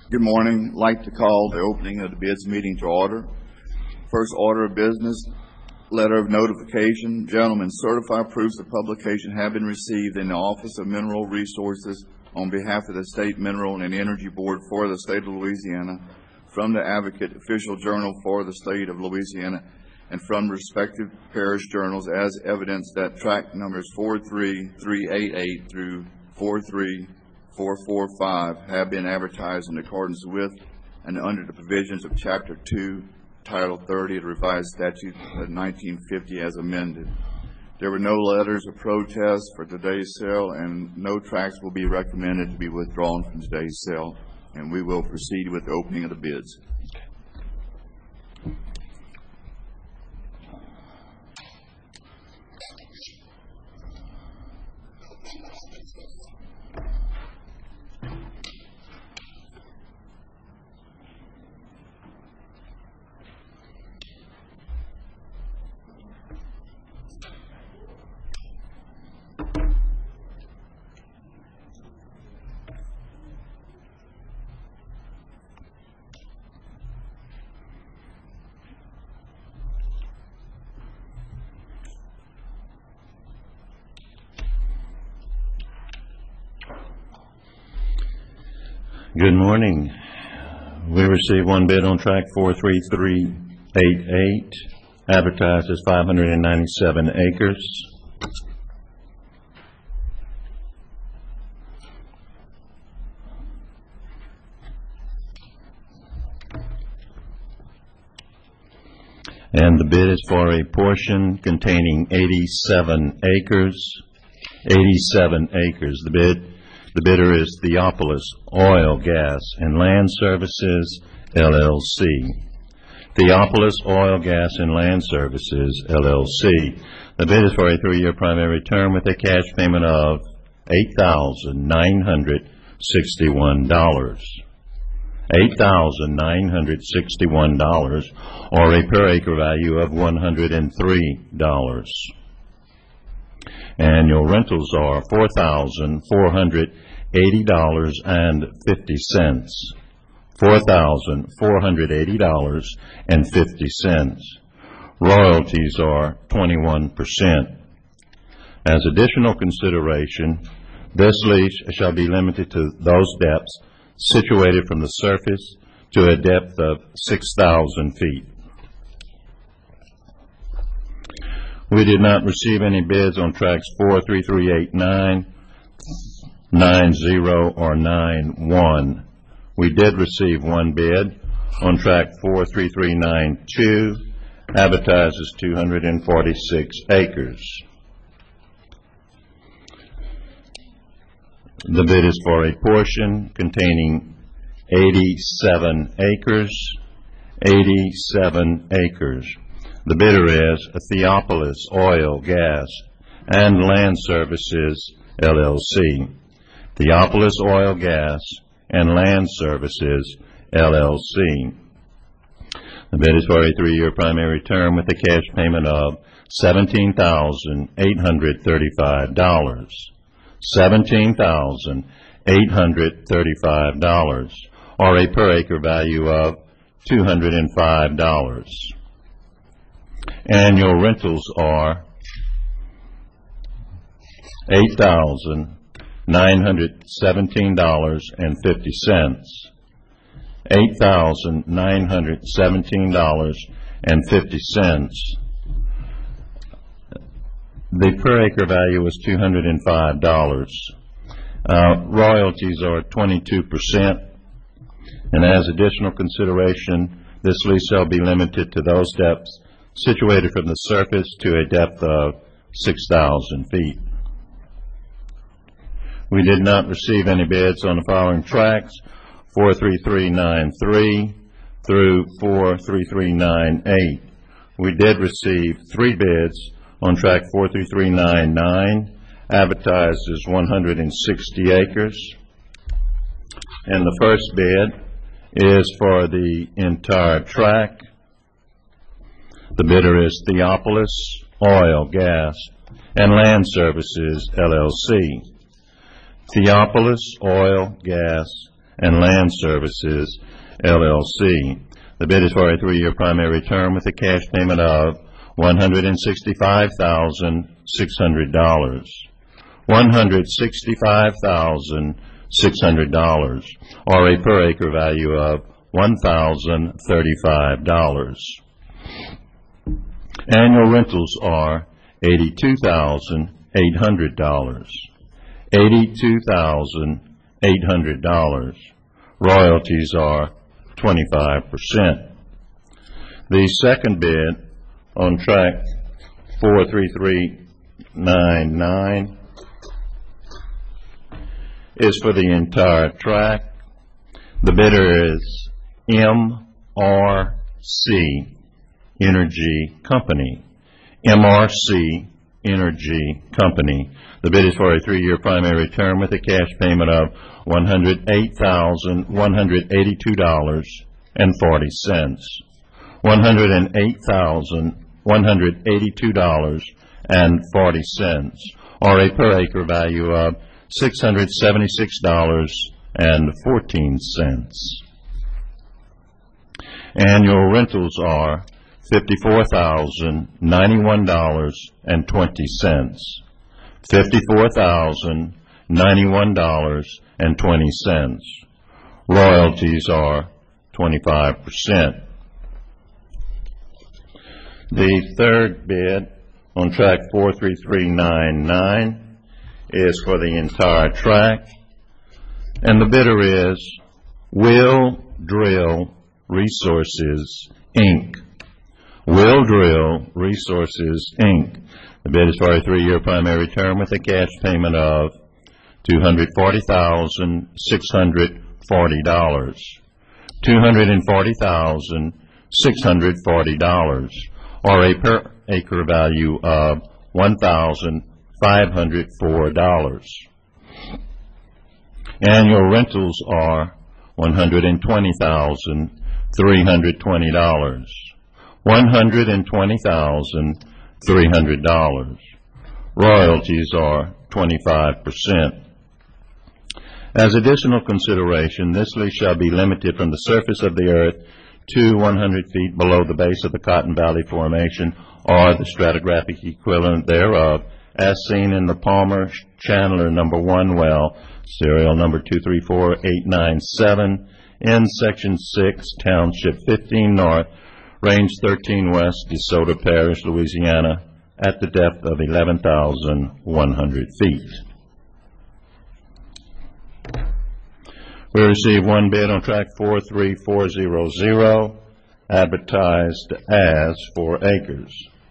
Good morning. I'd like to call the opening of the bids meeting to order. First order of business, letter of notification. Gentlemen, certified proofs of publication have been received in the Office of Mineral Resources on behalf of the State Mineral and Energy Board for the State of Louisiana, from the Advocate Official Journal for the State of Louisiana, and from respective parish journals as evidence that tract numbers 43388 through 43445 have been advertised in accordance with and under the provisions of Chapter 2, Title 30 of the Revised Statute of 1950 as amended. There were no letters of protest for today's sale, and no tracts will be recommended to be withdrawn from today's sale, and we will proceed with the opening of the bids. Good morning. We received one bid on tract 43388, advertised as 597 acres. And the bid is for a portion containing 87 acres. 87 acres. The bidder is Theopolis Oil, Gas, and Land Services, LLC. Theopolis Oil, Gas, and Land Services, LLC. The bid is for a 3-year primary term with a cash payment of $8,961. $8,961, or a per acre value of $103. Annual rentals are $4,480.50. $4,480.50. Royalties are 21%. As additional consideration, this lease shall be limited to those depths situated from the surface to a depth of 6,000 feet. We did not receive any bids on tracts 43389, 90, or 91. We did receive one bid on tract 43392, advertised as 246 acres. The bid is for a portion containing 87 acres. 87 acres. The bidder is Theopolis Oil, Gas, and Land Services, LLC. Theopolis Oil, Gas, and Land Services, LLC. The bid is for a 3-year primary term with a cash payment of $17,835. $17,835, or a per acre value of $205. Annual rentals are $8,917.50. $8,917.50. The per acre value is $205. Royalties are 22%, and as additional consideration, this lease shall be limited to those depths situated from the surface to a depth of 6,000 feet. We did not receive any bids on the following tracts: 43393 through 43398. We did receive 3 bids on tract 43399, advertised as 160 acres. And the first bid is for the entire tract. The bidder is Theopolis Oil, Gas, and Land Services, LLC. Theopolis Oil, Gas, and Land Services, LLC. The bid is for a 3-year primary term with a cash payment of $165,600. $165,600, or a per acre value of $1,035. Annual rentals are $82,800. $82,800. Royalties are 25%. The second bid on track 43399 is for the entire track. The bidder is MRC Energy Company. MRC Energy Company. The bid is for a 3-year primary term with a cash payment of $108,182.40. $108,182.40, or a per acre value of $676.14. Annual rentals are $54,091.20. $54,091.20. Royalties are 25%. The third bid on track 43399 is for the entire track, and the bidder is Will Drill Resources, Inc. Will Drill Resources, Inc. The bid is for a 3-year primary term with a cash payment of $240,640. $240,640, or a per acre value of $1,504. Annual rentals are $120,320. $120,300. Royalties are 25%. As additional consideration, this lease shall be limited from the surface of the earth to 100 feet below the base of the Cotton Valley Formation or the stratigraphic equivalent thereof, as seen in the Palmer Chandler number 1 well, serial number 234-897, in Section 6, Township 15 North, Range 13 West, DeSoto Parish, Louisiana, at the depth of 11,100 feet. We received one bid on track 43400, advertised as 4 acres.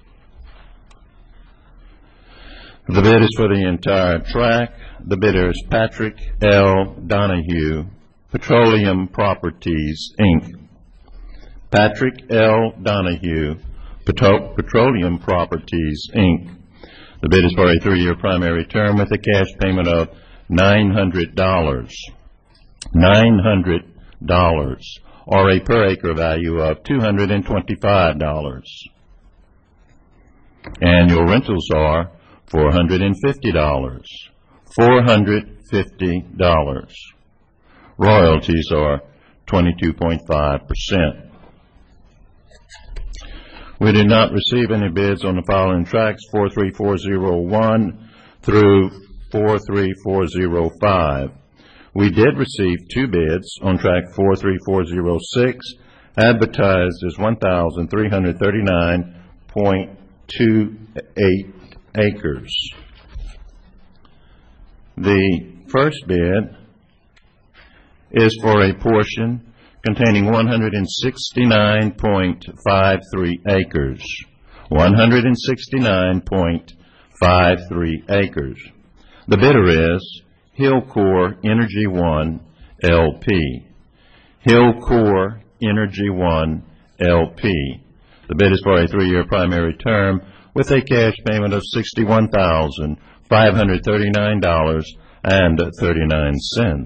The bid is for the entire track. The bidder is Patrick L. Donahue, Petroleum Properties, Inc. Patrick L. Donahue, Petroleum Properties, Inc. The bid is for a 3-year primary term with a cash payment of $900. $900, or a per acre value of $225. Annual rentals are $450. $450. Royalties are 22.5%. We did not receive any bids on the following tracks, 43401 through 43405. We did receive 2 bids on track 43406, advertised as 1,339.28 acres. The first bid is for a portion containing 169.53 acres. 169.53 acres. The bidder is Hillcore Energy One, LP. Hillcore Energy One, LP. The bid is for a 3-year primary term with a cash payment of $61,539.39.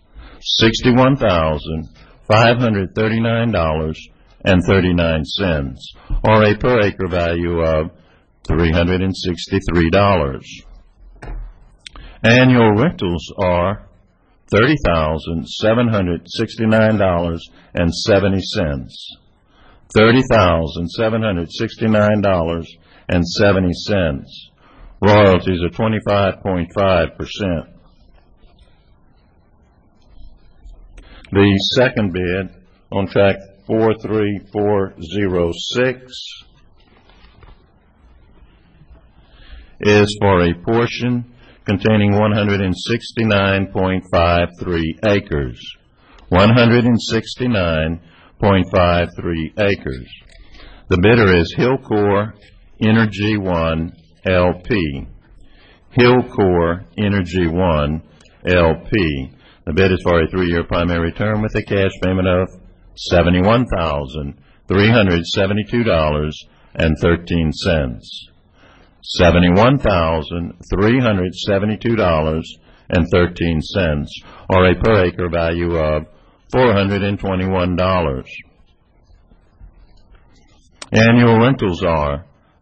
$61,539.39, or a per acre value of $363. Annual rentals are $30,769.70. $30,769.70. Royalties are 25.5%. The second bid on track 43406 is for a portion containing 169.53 acres. 169.53 acres. The bidder is Hillcore Energy One LP. Hillcore Energy One LP. The bid is for a 3-year primary term with a cash payment of $71,372.13. $71,372.13, or a per acre value of $421. Annual rentals are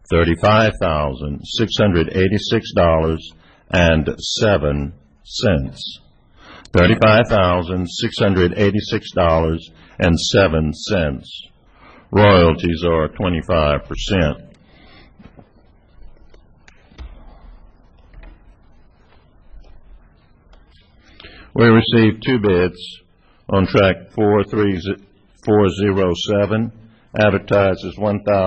$35,686.07. $35,686.07. Royalties are 25%. We received 2 bids on track 43407, advertised as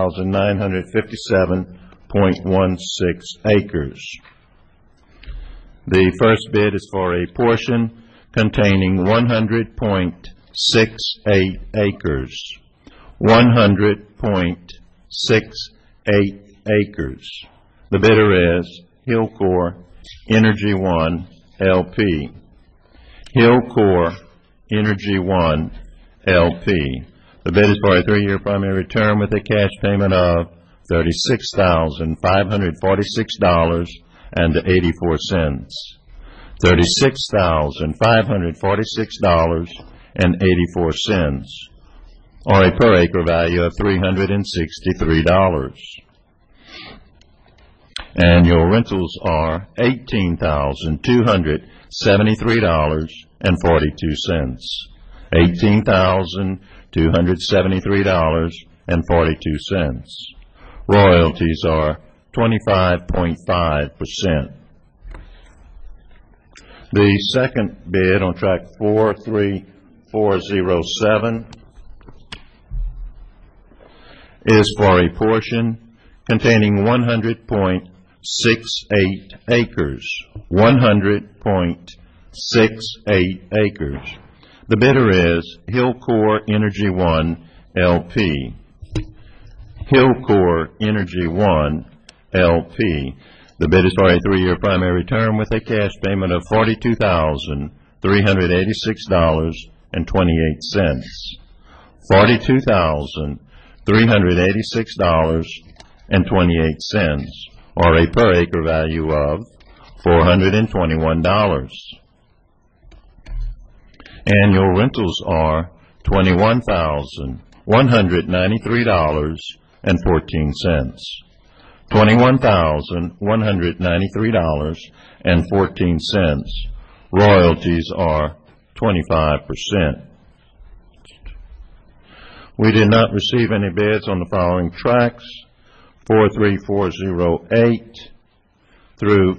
1,957.16 acres. The first bid is for a portion containing 100.68 acres. 100.68 acres. The bidder is Hillcore Energy One LP. Hillcore Energy One LP. The bid is for a 3-year primary term with a cash payment of $36,546.84. $36,546.84, or a per acre value of $363. Annual rentals are $18,273.42. $18,273.42. Royalties are 25.5%. The second bid on track 43407 is for a portion containing 100.68 acres. 100.68 acres. The bidder is Hillcore Energy One LP. Hillcore Energy One LP. The bid is for a 3-year primary term with a cash payment of $42,386.28. $42,386.28, or a per acre value of $421. Annual rentals are $21,193.14. $21,193.14. Royalties are 25%. We did not receive any bids on the following tracks: 43408 through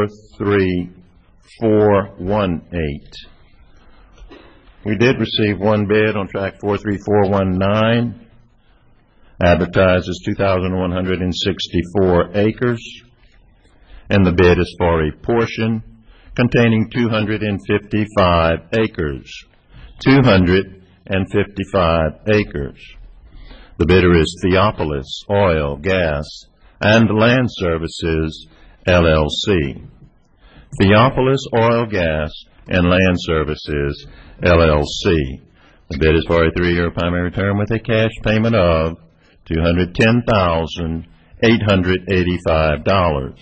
43418. We did receive 1 bid on track 43419, advertised as 2,164 acres, and the bid is for a portion containing 255 acres. 255 acres. The bidder is Theopolis Oil, Gas, and Land Services, LLC. Theopolis Oil, Gas, and Land Services, LLC. The bid is for a 3-year primary term with a cash payment of $210,885.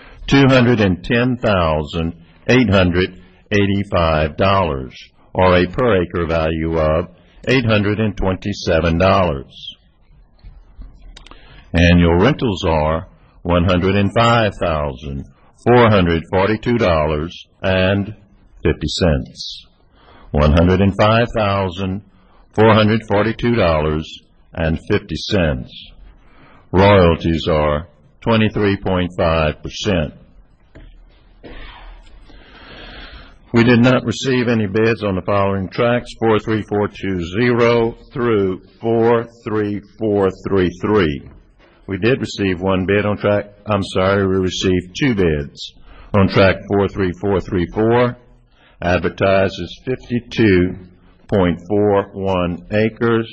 $210,885, or a per acre value of $827. Annual rentals are $105,442.50. $105,442.50. Royalties are 23.5%. We did not receive any bids on the following tracks: 43420 through 43433. We did receive one bid on track, we received two bids on track 43434, advertised as 52.41 acres.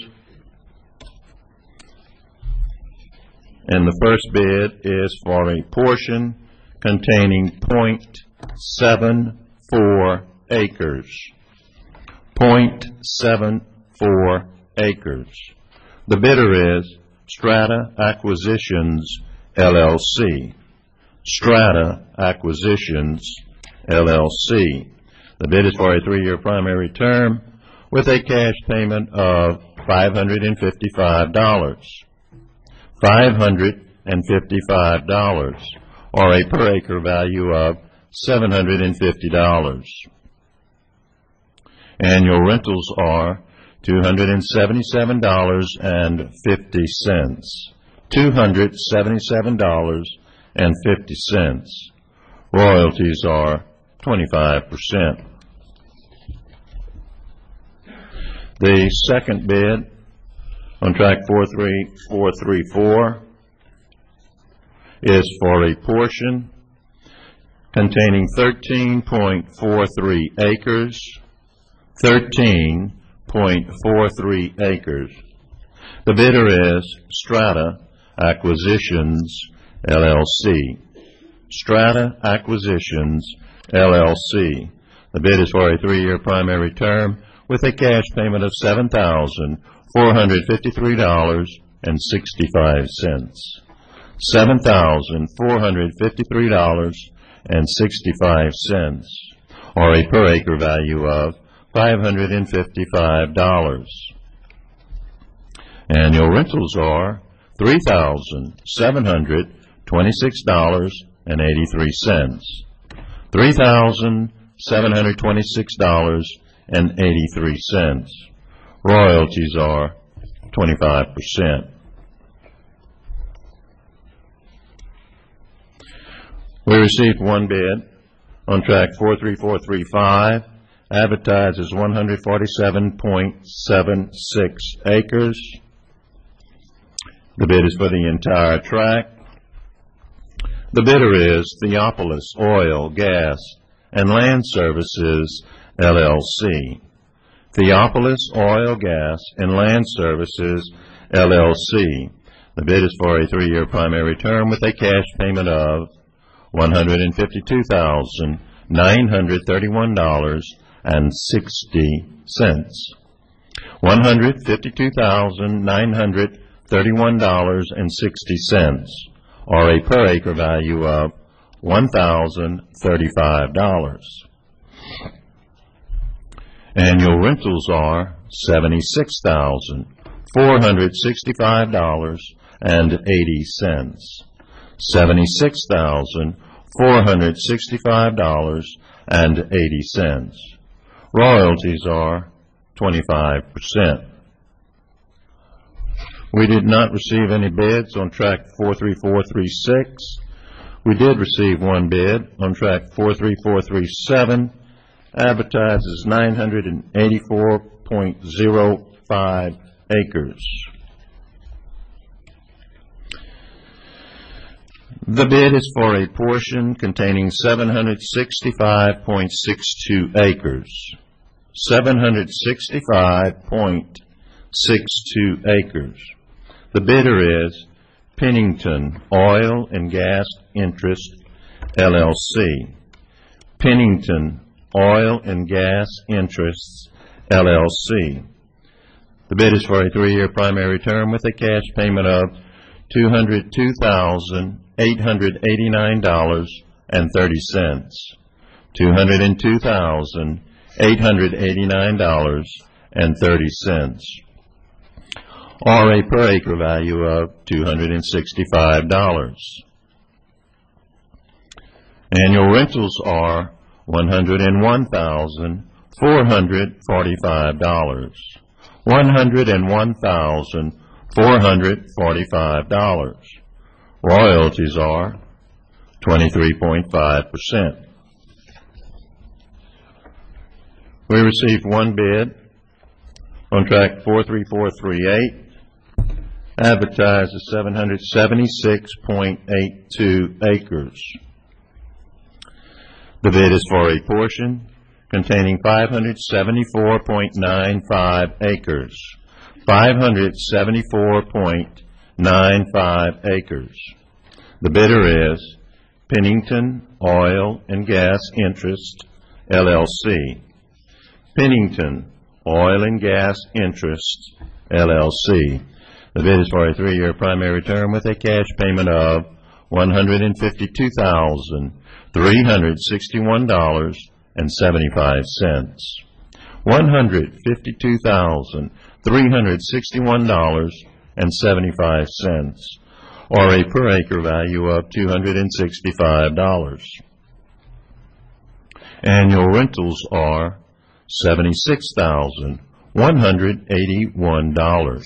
And the first bid is for a portion containing .74 acres. 0.74 acres. The bidder is Strata Acquisitions, LLC. Strata Acquisitions, LLC. The bid is for a 3-year primary term with a cash payment of $555. $555, or a per acre value of $750. Annual rentals are $277.50. $277.50. Royalties are 25%. The second bid on track 43434 is for a portion containing 13.43 acres. 13.43 acres. The bidder is Strata Acquisitions, LLC. Strata Acquisitions, LLC. The bid is for a 3-year primary term with a cash payment of $7,453.65. $7,453.65, or a per acre value of $555. Annual rentals are $3,726.83. $3,726.83. Royalties are 25%. We received one bid on track 43435, advertised as 147.76 acres. The bid is for the entire tract. The bidder is Theopolis Oil, Gas, and Land Services, LLC. Theopolis Oil, Gas, and Land Services, LLC. The bid is for a 3-year primary term with a cash payment of $152,931.60. $152,931.60, or a per acre value of $1,035. Annual rentals are $76,465.80. $76,465.80. Royalties are 25%. We did not receive any bids on track 43436. We did receive one bid on track 43437, advertised as 984.05 acres. The bid is for a portion containing 765.62 acres. 765.62 acres. The bidder is Pennington Oil and Gas Interest, LLC. Pennington Oil and Gas Interests, LLC. The bid is for a 3-year primary term with a cash payment of $202,889.30. $202,889.30. Or a per acre value of $265. Annual rentals are $101,401.50. $445. $101,445. Royalties are 23.5%. We received one bid on track 43438, advertised as 776.82 acres. The bid is for a portion containing 574.95 acres. 574.95 acres. The bidder is Pennington Oil and Gas Interest, LLC. Pennington Oil and Gas Interest, LLC. The bid is for a 3-year primary term with a cash payment of $152,361.75. $152,361.75, or a per acre value of $265. Annual rentals are $76,181.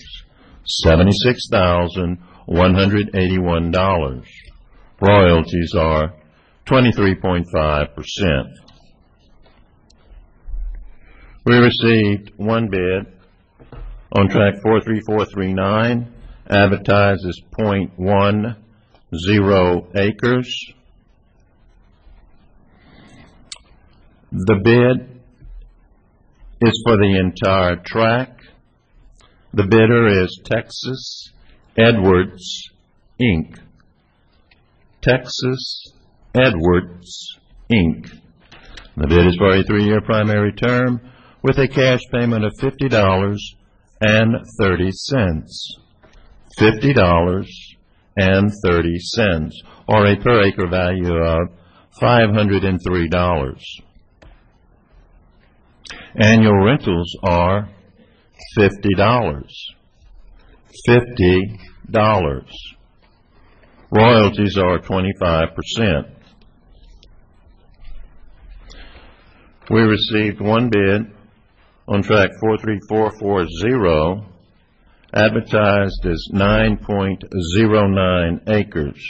$76,181. Royalties are 23.5%. We received one bid on track 43439, advertised as .10 acres. The bid is for the entire tract. The bidder is Texas Edwards, Inc. Texas Edwards, Inc. The bid is for a 3-year primary term with a cash payment of $50.30. $50.30, or a per acre value of $503. Annual rentals are $50. $50. Royalties are 25%. We received one bid on track 43440, advertised as 9.09 acres.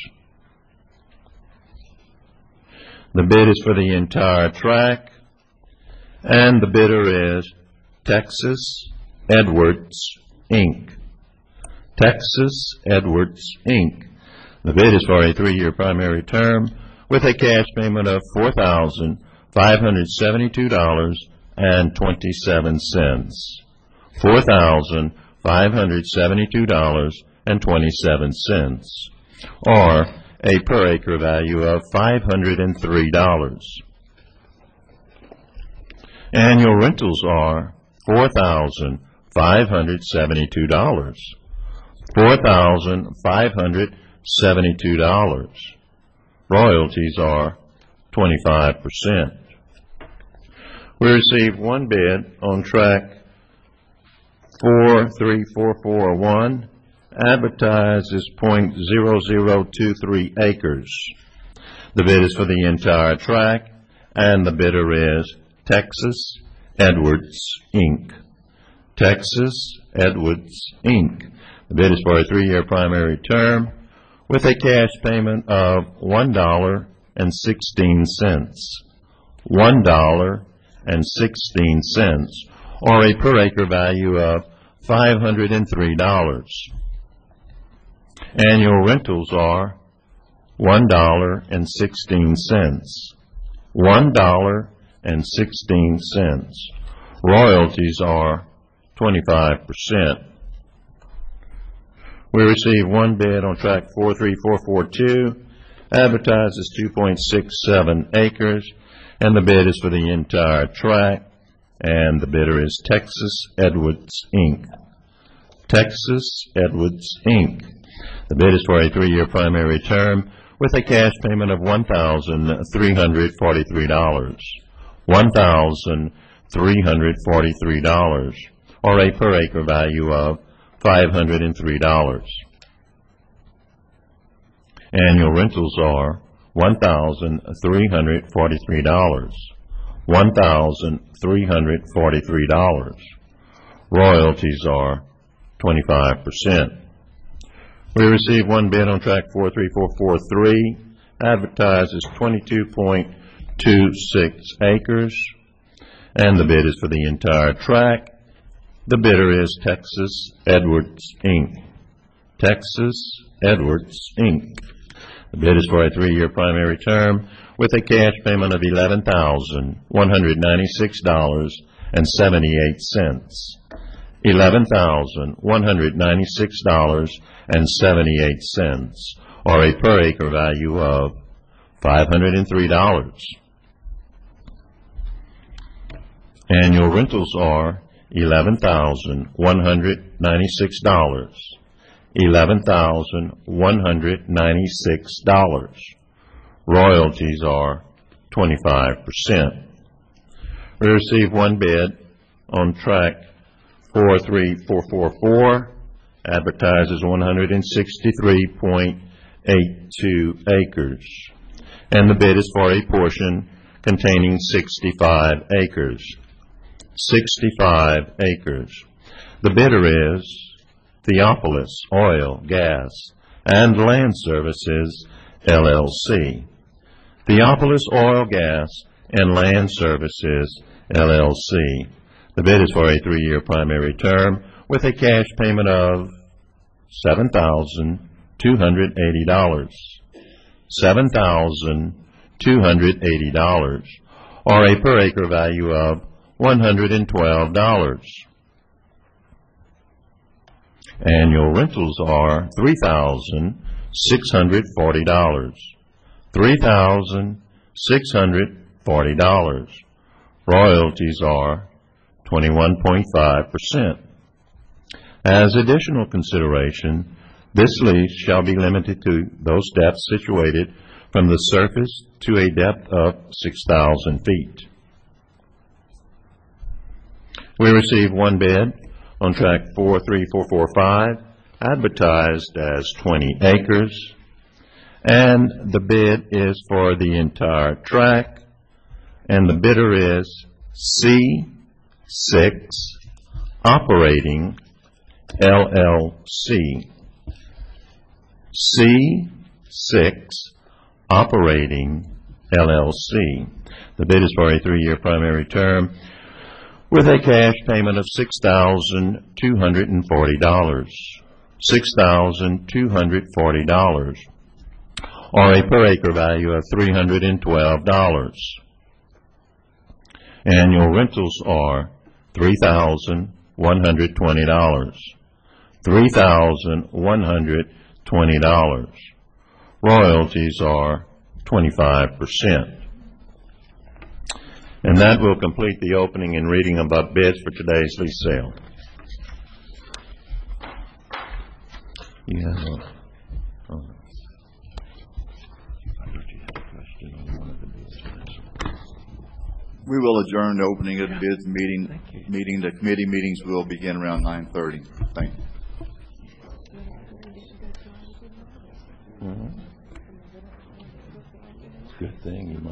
The bid is for the entire tract, and the bidder is Texas Edwards, Inc. Texas Edwards, Inc. The bid is for a 3-year primary term with a cash payment of $4,572.27. $4,572.27, or a per acre value of $503. Annual rentals are $4,572. $4,572. Royalties are 25%. We received one bid on track 43441, advertised as .0023 acres. The bid is for the entire tract, and the bidder is Texas Edwards, Inc. Texas Edwards, Inc. The bid is for a 3-year primary term with a cash payment of $1.16. $1.16, or a per acre value of $503. Annual rentals are $1.16. $1.16. Royalties are 25%. We received one bid on track 43442, advertised as 2.67 acres, and the bid is for the entire tract, and the bidder is Texas Edwards, Inc. Texas Edwards, Inc. The bid is for a 3-year primary term with a cash payment of $1,343. $1,343, or a per acre value of $503. Annual rentals are $1,343. $1,343. Royalties are 25%. We received one bid on track 43443, advertised as 22.26 acres, and the bid is for the entire tract. The bidder is Texas Edwards, Inc. Texas Edwards, Inc. The bid is for a 3-year primary term with a cash payment of $11,196.78. $11,196.78, or a per acre value of $503. Annual rentals are $11,196. $11,196. Royalties are 25%. We received one bid on tract 43444, advertised as 163.82 acres, and the bid is for a portion containing 65 acres. 65 acres. The bidder is Theopolis Oil, Gas, and Land Services, LLC. Theopolis Oil, Gas, and Land Services, LLC. The bid is for a 3-year primary term with a cash payment of $7,280. $7,280, or a per acre value of $112. Annual rentals are $3,640. $3,640. Royalties are 21.5%. As additional consideration, this lease shall be limited to those depths situated from the surface to a depth of 6,000 feet. We received one bid on tract 43445, advertised as 20 acres, and the bid is for the entire tract, and the bidder is C6 Operating, LLC. C6 Operating, LLC. The bid is for a 3-year primary term with a cash payment of $6,240. $6,240, or a per acre value of $312. Annual rentals are $3,120. $3,120. Royalties are 25%. And that will complete the opening and reading of bids for today's lease sale. You have I thought you had a question on one of the bids. We will adjourn the opening of the bids meeting. The committee meetings will begin around 9:30. Thank you. Good thing you might.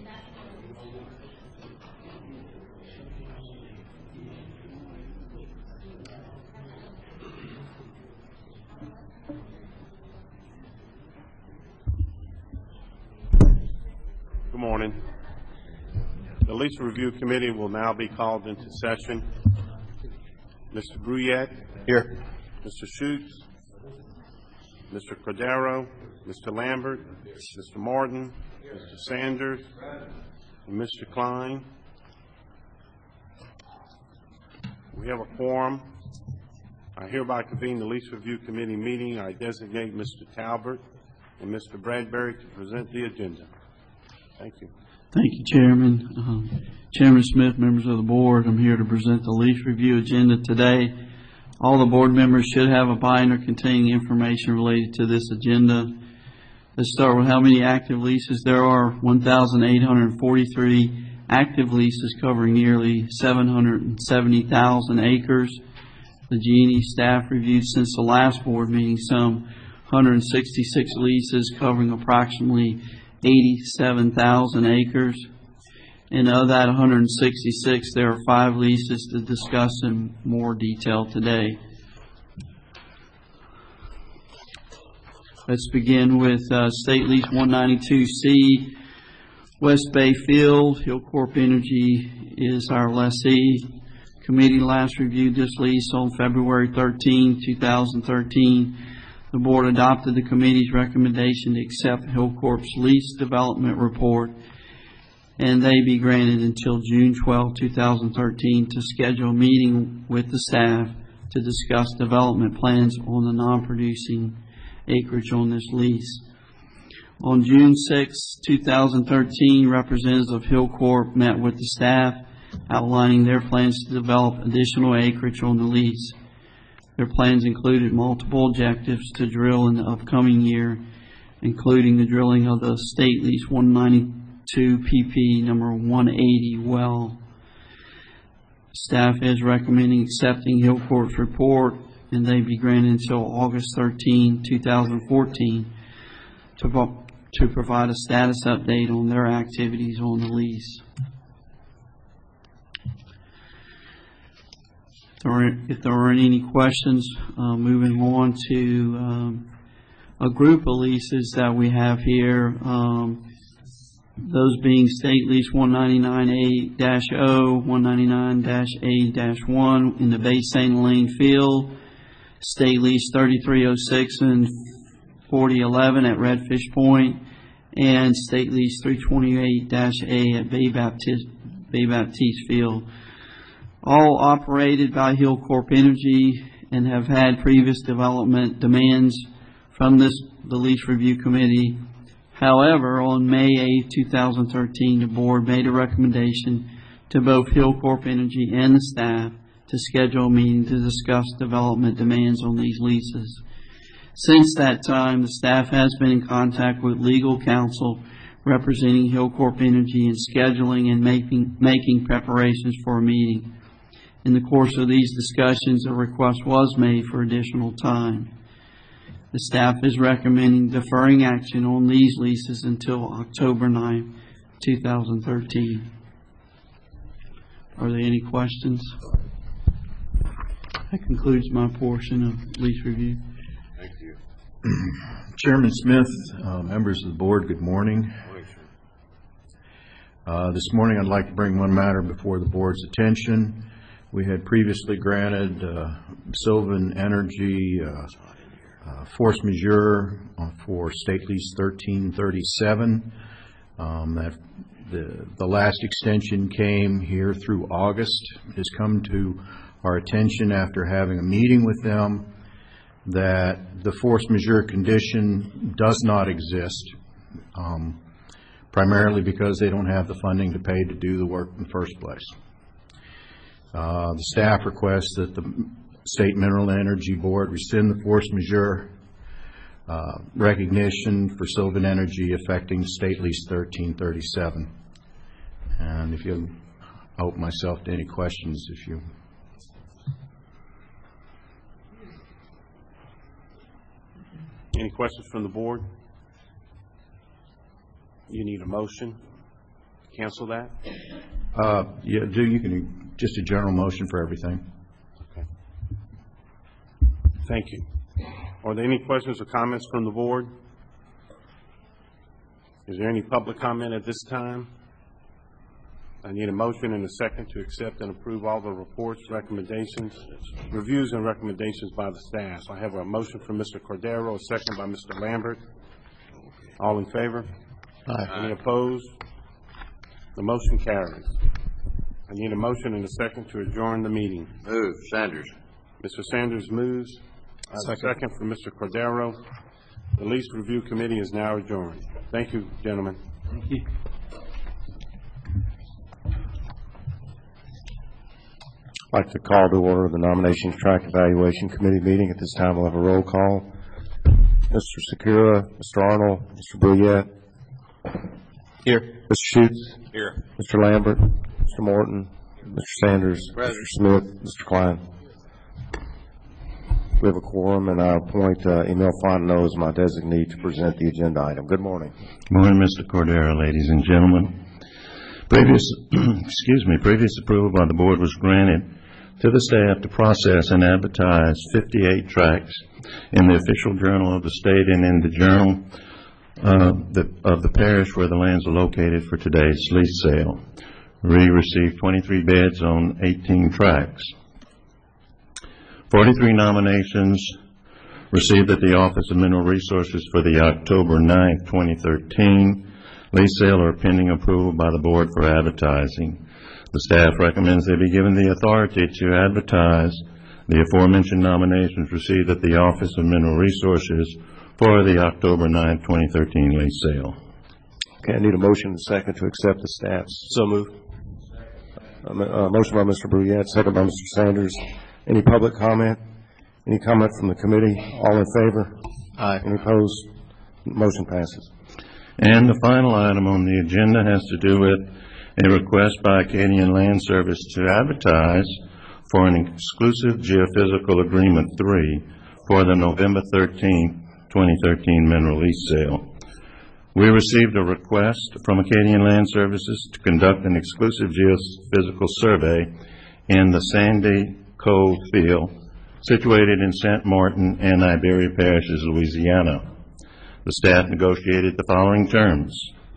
Good morning. The Lease Review Committee will now be called into session. Mr. Bruyette. Here. Mr. Schutz. Mr. Cordero. Mr. Lambert. Mr. Morton. Mr. Sanders. And Mr. Klein. We have a quorum. I hereby convene the Lease Review Committee meeting. I designate Mr. Talbert and Mr. Bradbury to present the agenda. Thank you. Thank you, Chairman. Chairman Smith, members of the board, I'm here to present the lease review agenda today. All the board members should have a binder containing information related to this agenda. Let's start with how many active leases there are. 1,843 active leases covering nearly 770,000 acres. The G&E staff reviewed since the last board meeting some 166 leases covering approximately 87,000 acres. And of that 166, there are 5 leases to discuss in more detail today. Let's begin with State Lease 192C, West Bay Field. Hillcorp Energy is our lessee. Committee last reviewed this lease on February 13, 2013. The board adopted the committee's recommendation to accept Hillcorp's lease development report, and they be granted until June 12, 2013 to schedule a meeting with the staff to discuss development plans on the non-producing acreage on this lease. On June 6, 2013, representatives of Hillcorp met with the staff, outlining their plans to develop additional acreage on the lease. Their plans included multiple objectives to drill in the upcoming year, including the drilling of the State Lease 192 PP number 180 well. Staff is recommending accepting Hillcorp's report, and they be granted until August 13, 2014 to provide a status update on their activities on the lease. If there aren't any questions, moving on to a group of leases that we have here, those being State Lease 199A-0, 199-A-1 in the Bay St. Elaine Field, State Lease 3306 and 4011 at Redfish Point, and State Lease 328-A at Bay Baptiste Field. All operated by Hillcorp Energy and have had previous development demands from the Lease Review Committee. However, on May 8, 2013, the board made a recommendation to both Hillcorp Energy and the staff to schedule a meeting to discuss development demands on these leases. Since that time, the staff has been in contact with legal counsel representing Hillcorp Energy in scheduling and making preparations for a meeting. In the course of these discussions, a request was made for additional time. The staff is recommending deferring action on these leases until October 9, 2013. Are there any questions? That concludes my portion of lease review. Thank you. Chairman Smith, members of the board, good morning. This morning I'd like to bring one matter before the board's attention. We had previously granted Sylvan Energy force majeure for State Lease 1337. The last extension came here through August. It has come to our attention after having a meeting with them that the force majeure condition does not exist, primarily because they don't have the funding to pay to do the work in the first place. The staff requests that the State Mineral Energy Board rescind the force majeure recognition for Sylvan Energy affecting State Lease 1337. And if you, I open myself to any questions if you. Any questions from the board? You need a motion to cancel that? Yeah, you can, just a general motion for everything. Okay. Thank you. Are there any questions or comments from the board? Is there any public comment at this time? I need a motion and a second to accept and approve all the reports, recommendations, reviews, and recommendations by the staff. I have a motion from Mr. Cordero, a second by Mr. Lambert. All in favor? Aye. Any opposed? The motion carries. I need a motion and a second to adjourn the meeting. Move, Sanders. Mr. Sanders moves. I have a second from Mr. Cordero. The Lease Review Committee is now adjourned. Thank you, gentlemen. Thank you. I'd like to call to order the Nominations Track Evaluation Committee meeting. At this time, we'll have a roll call. Mr. Sakura, Mr. Arnold, Mr. Brouillette. Here. Mr. Schutz. Here. Mr. Lambert. Mr. Morton. Mr. Sanders. Present. Mr. Smith. Mr. Klein. We have a quorum, and I appoint Emil Fontenot as my designee to present the agenda item. Good morning. Good morning, Mr. Cordero, ladies and gentlemen. Previous approval by the board was granted to the staff to process and advertise 58 tracts in the official journal of the state and in the journal of the parish where the lands are located for today's lease sale. We received 23 bids on 18 tracts. 43 nominations received at the Office of Mineral Resources for the October 9th, 2013 lease sale are pending approval by the board for advertising. The staff recommends they be given the authority to advertise the aforementioned nominations received at the Office of Mineral Resources for the October 9th, 2013 lease sale. Okay, I need a motion and a second to accept the staff's. So moved. Motion by Mr. Bruyette, second by Mr. Sanders. Any public comment? Any comment from the committee? All in favor? Aye. Any opposed? Motion passes. And the final item on the agenda has to do with a request by Acadian Land Service to advertise for an exclusive geophysical agreement 3 for the November 13th, 2013 mineral lease sale. We received a request from Acadian Land Services to conduct an exclusive geophysical survey in the Sandy Cove field situated in St. Martin and Iberia parishes, Louisiana. The staff negotiated the following terms,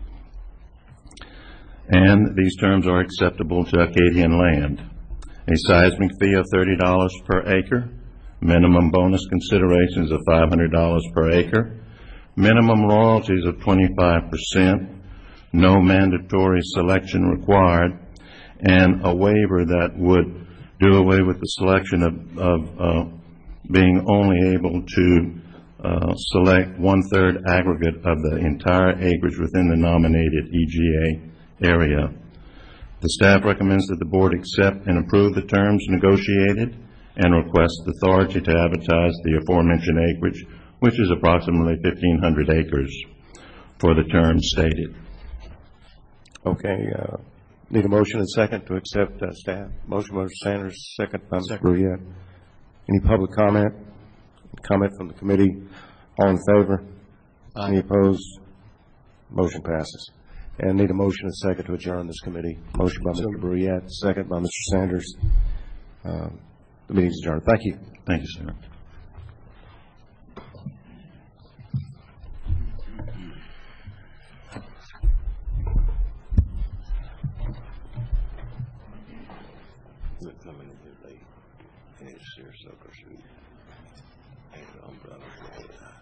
and these terms are acceptable to Acadian Land. A seismic fee of $30 per acre, minimum bonus considerations of $500 per acre, minimum royalties of 25%, no mandatory selection required, and a waiver that would do away with the selection of being only able to select 1/3 aggregate of the entire acreage within the nominated EGA area. The staff recommends that the board accept and approve the terms negotiated and request authority to advertise the aforementioned acreage, which is approximately 1,500 acres, for the terms stated. Okay, need a motion and second to accept staff. Motion by Mr. Sanders, second by Mr. Bruyette. Any public comment? Comment from the committee? All in favor? Aye. Any opposed? Motion passes. And need a motion and second to adjourn this committee. Motion by Mr. Bruyette, second by Mr. Sanders. The meeting is adjourned. Thank you. Thank you, sir. Coming in here late, and it's seersucker suit, and an umbrella for all that.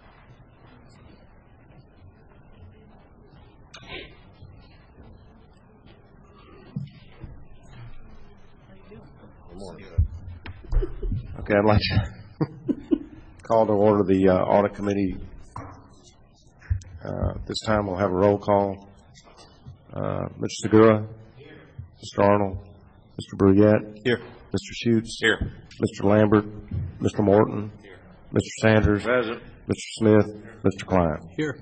Good morning, sir. Okay, I'd like to call to order the audit committee. This time we'll have a roll call. Mr. Segura. Mr. Arnold. Mr. Bruyette. Here. Mr. Schutz. Here. Mr. Lambert. Mr. Morton. Mr. Sanders. Present. Mr. Smith. Mr. Klein. Here.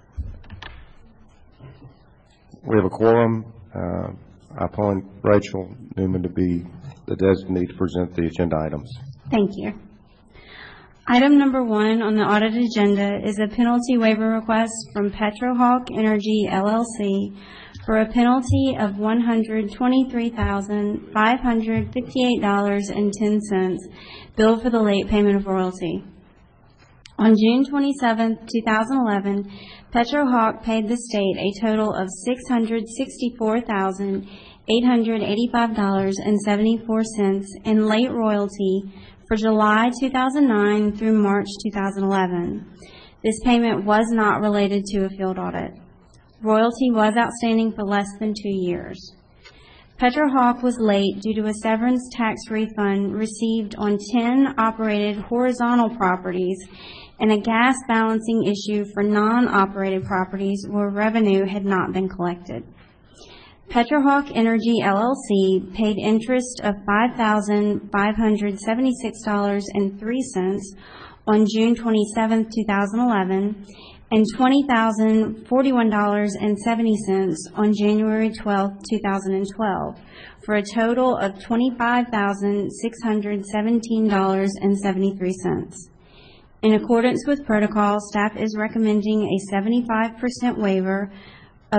We have a quorum. I appoint Rachel Newman to be the designee to present the agenda items. Thank you. Item number 1 on the audit agenda is a penalty waiver request from PetroHawk Energy, LLC, for a penalty of $123,558.10 billed for the late payment of royalty. On June 27, 2011, PetroHawk paid the state a total of $664,885.74 in late royalty for July 2009 through March 2011. This payment was not related to a field audit. Royalty was outstanding for less than 2 years. PetroHawk was late due to a severance tax refund received on 10 operated horizontal properties and a gas balancing issue for non-operated properties where revenue had not been collected. PetroHawk Energy, LLC paid interest of $5,576.03 on June 27, 2011, and $20,041.70 on January 12, 2012, for a total of $25,617.73. In accordance with protocol, staff is recommending a 75% waiver of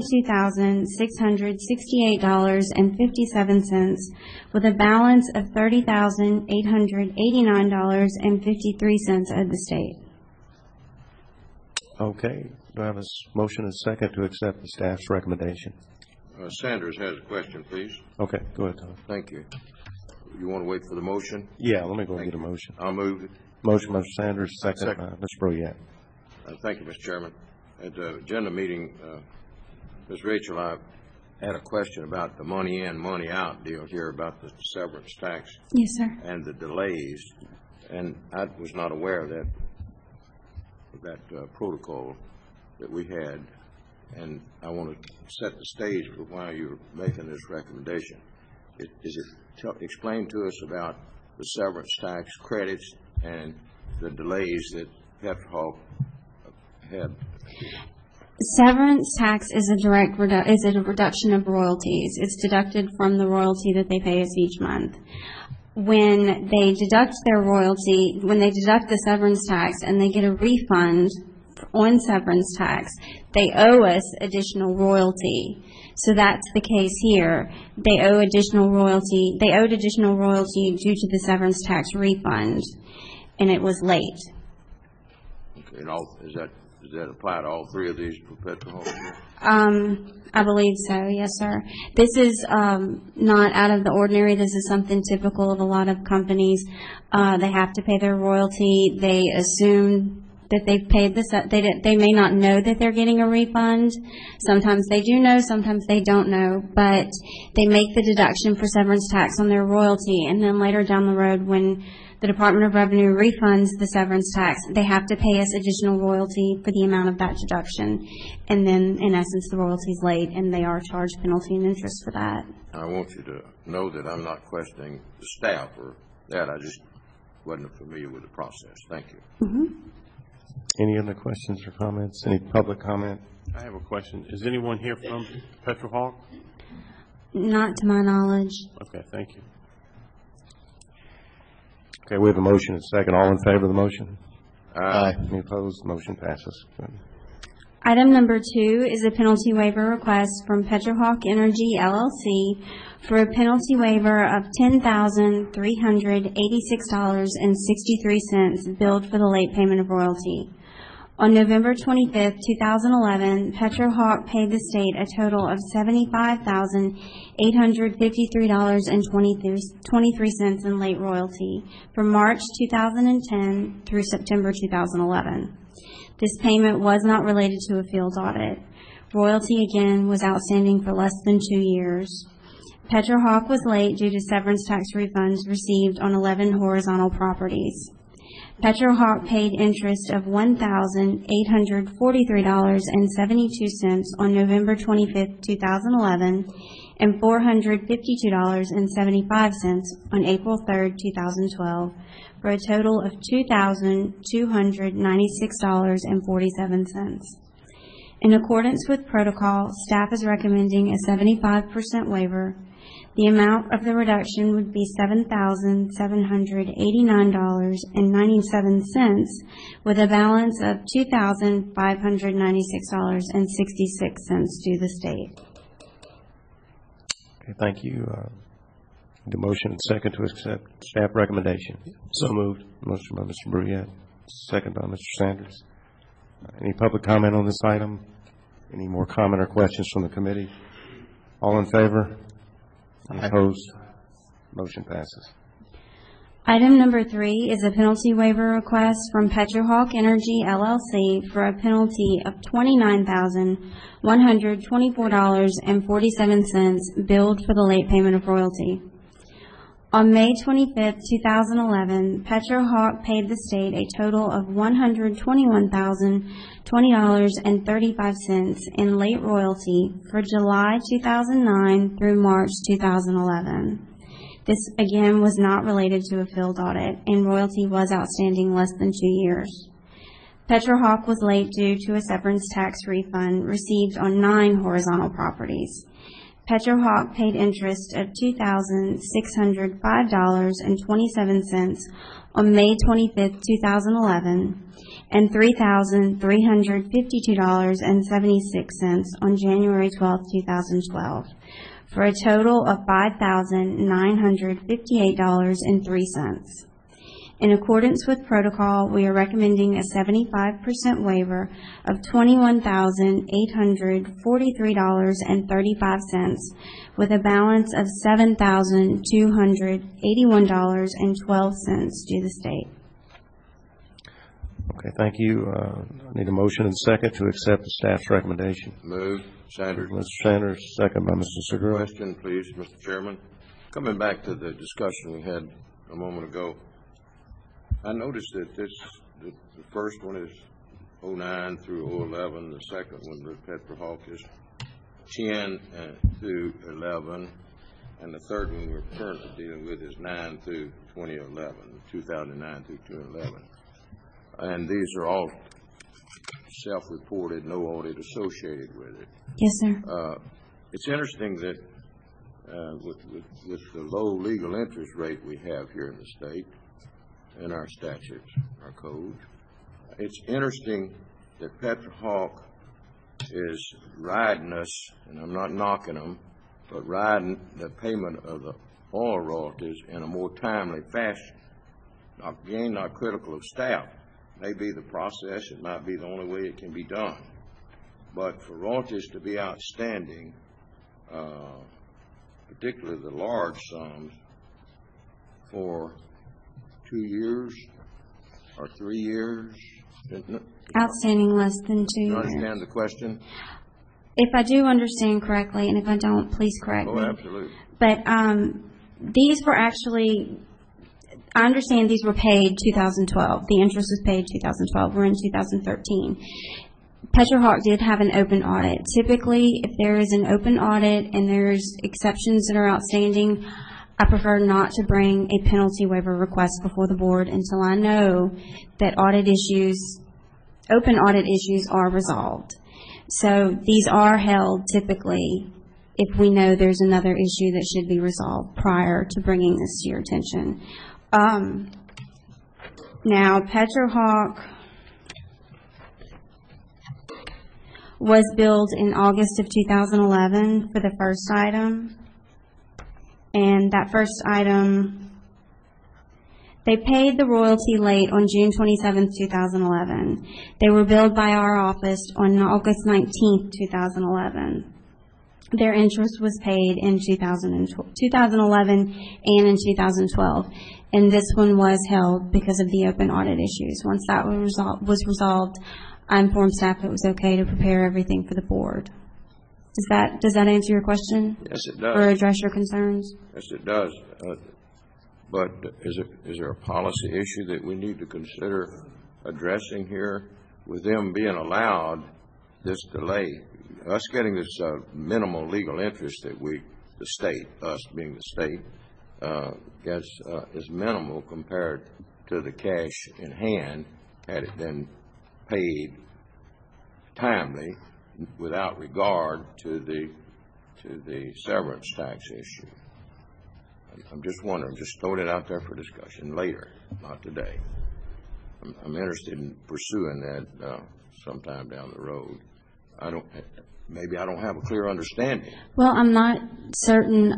$92,668.57, with a balance of $30,889.53 owed the state. Okay. Do I have a motion and second to accept the staff's recommendation? Sanders has a question, please. Okay, go ahead, Tom. Thank you. You want to wait for the motion? Yeah, let me go and get a motion. I'll move it. Motion by Mr. Sanders, second by Second. Mr. Bruyette. Thank you, Mr. Chairman. At the agenda meeting, Ms. Rachel, I had a question about the money in, money out deal here about the severance tax Yes, sir. and the delays, and I was not aware of that protocol that we had, and I want to set the stage for why you're making this recommendation. Explain to us about the severance tax credits and the delays that Petrohawk had. Severance tax is a reduction of royalties. It's deducted from the royalty that they pay us each month. When they deduct the severance tax and they get a refund on severance tax, they owe us additional royalty. So that's the case here. They owed additional royalty due to the severance tax refund, and it was late. Okay, and does that apply to all three of these for Petrohawk? I believe so, yes, sir. This is not out of the ordinary. This is something typical of a lot of companies. They have to pay their royalty. They assume that they've paid this. They may not know that they're getting a refund. Sometimes they do know, sometimes they don't know, but they make the deduction for severance tax on their royalty, and then later down the road when the Department of Revenue refunds the severance tax, they have to pay us additional royalty for the amount of that deduction. And then, in essence, the royalty's late, and they are charged penalty and interest for that. I want you to know that I'm not questioning the staff or that. I just wasn't familiar with the process. Thank you. Any other questions or comments? Any public comment? I have a question. Is anyone here from Petrohawk? Not to my knowledge. Okay, thank you. Okay, we have a motion and a second. All in favor of the motion? Aye. Any opposed? Motion passes. Good. Item number 2 is a penalty waiver request from Petrohawk Energy, LLC, for a penalty waiver of $10,386.63 billed for the late payment of royalty. On November 25, 2011, Petrohawk paid the state a total of $75,853.23 in late royalty from March 2010 through September 2011. This payment was not related to a field audit. Royalty, again, was outstanding for less than 2 years. Petrohawk was late due to severance tax refunds received on 11 horizontal properties. Petrohawk paid interest of $1,843.72 on November 25, 2011, and $452.75 on April 3, 2012, for a total of $2,296.47. In accordance with protocol, staff is recommending a 75% waiver. The amount of the reduction would be $7,789.97, with a balance of $2,596.66 due the state. Okay, thank you. The motion and second to accept staff recommendation. So moved. Motion by Mr. Bruyette, second by Mr. Sanders. Any public comment on this item? Any more comment or questions from the committee? All in favor? Opposed? Motion passes. Item number 3 is a penalty waiver request from Petrohawk Energy, LLC, for a penalty of $29,124.47 billed for the late payment of royalty. On May 25, 2011, Petrohawk paid the state a total of $121,020.35 in late royalty for July 2009 through March 2011. This, again, was not related to a field audit, and royalty was outstanding less than 2 years. Petrohawk was late due to a severance tax refund received on 9 horizontal properties. PetroHawk paid interest of $2,605.27 on May 25, 2011, and $3,352.76 on January 12, 2012, for a total of $5,958.03. In accordance with protocol, we are recommending a 75% waiver of $21,843.35 with a balance of $7,281.12 due the state. Okay, thank you. I need a motion and second to accept the staff's recommendation. Move. Sanders. Mr. Sanders, second by Mr. Segura. Question, please, Mr. Chairman. Coming back to the discussion we had a moment ago, I noticed that the first one is 09 through 011. The second one with PetroHawk is 10 through 11. And the third one we're currently dealing with is 9 through 2011, 2009 through 2011. And these are all self-reported, no audit associated with it. Yes, sir. It's interesting that with the low legal interest rate we have here in the state, in our statutes, our codes, it's interesting that PetroHawk is riding us, and I'm not knocking them, but riding the payment of the oil royalties in a more timely fashion. Again, not critical of staff. Maybe the process, it might be the only way it can be done. But for royalties to be outstanding, particularly the large sums, for 2 years or 3 years. Outstanding less than 2 You years. understand the question? If I do understand correctly, and if I don't, please correct me. Oh, absolutely. But these were actually, I understand these were paid 2012. The interest was paid 2012. We're in 2013. PetroHawk did have an open audit. Typically, if there is an open audit and there's exceptions that are outstanding, I prefer not to bring a penalty waiver request before the board until I know that open audit issues are resolved. So these are held typically if we know there's another issue that should be resolved prior to bringing this to your attention. Now, PetroHawk was billed in August of 2011 for the first item. And that first item, they paid the royalty late on June 27, 2011. They were billed by our office on August 19, 2011. Their interest was paid in 2011 and in 2012. And this one was held because of the open audit issues. Once that was resolved, I informed staff it was okay to prepare everything for the board. Does that answer your question? Yes, it does. Or address your concerns? Yes, it does. But is there a policy issue that we need to consider addressing here with them being allowed this delay? Us getting this minimal legal interest that the state, us being the state, gets is minimal compared to the cash in hand had it been paid timely without regard to the severance tax issue. I'm just wondering, just throwing it out there for discussion later, not today. I'm interested in pursuing that sometime down the road. Maybe I don't have a clear understanding. Well, I'm not certain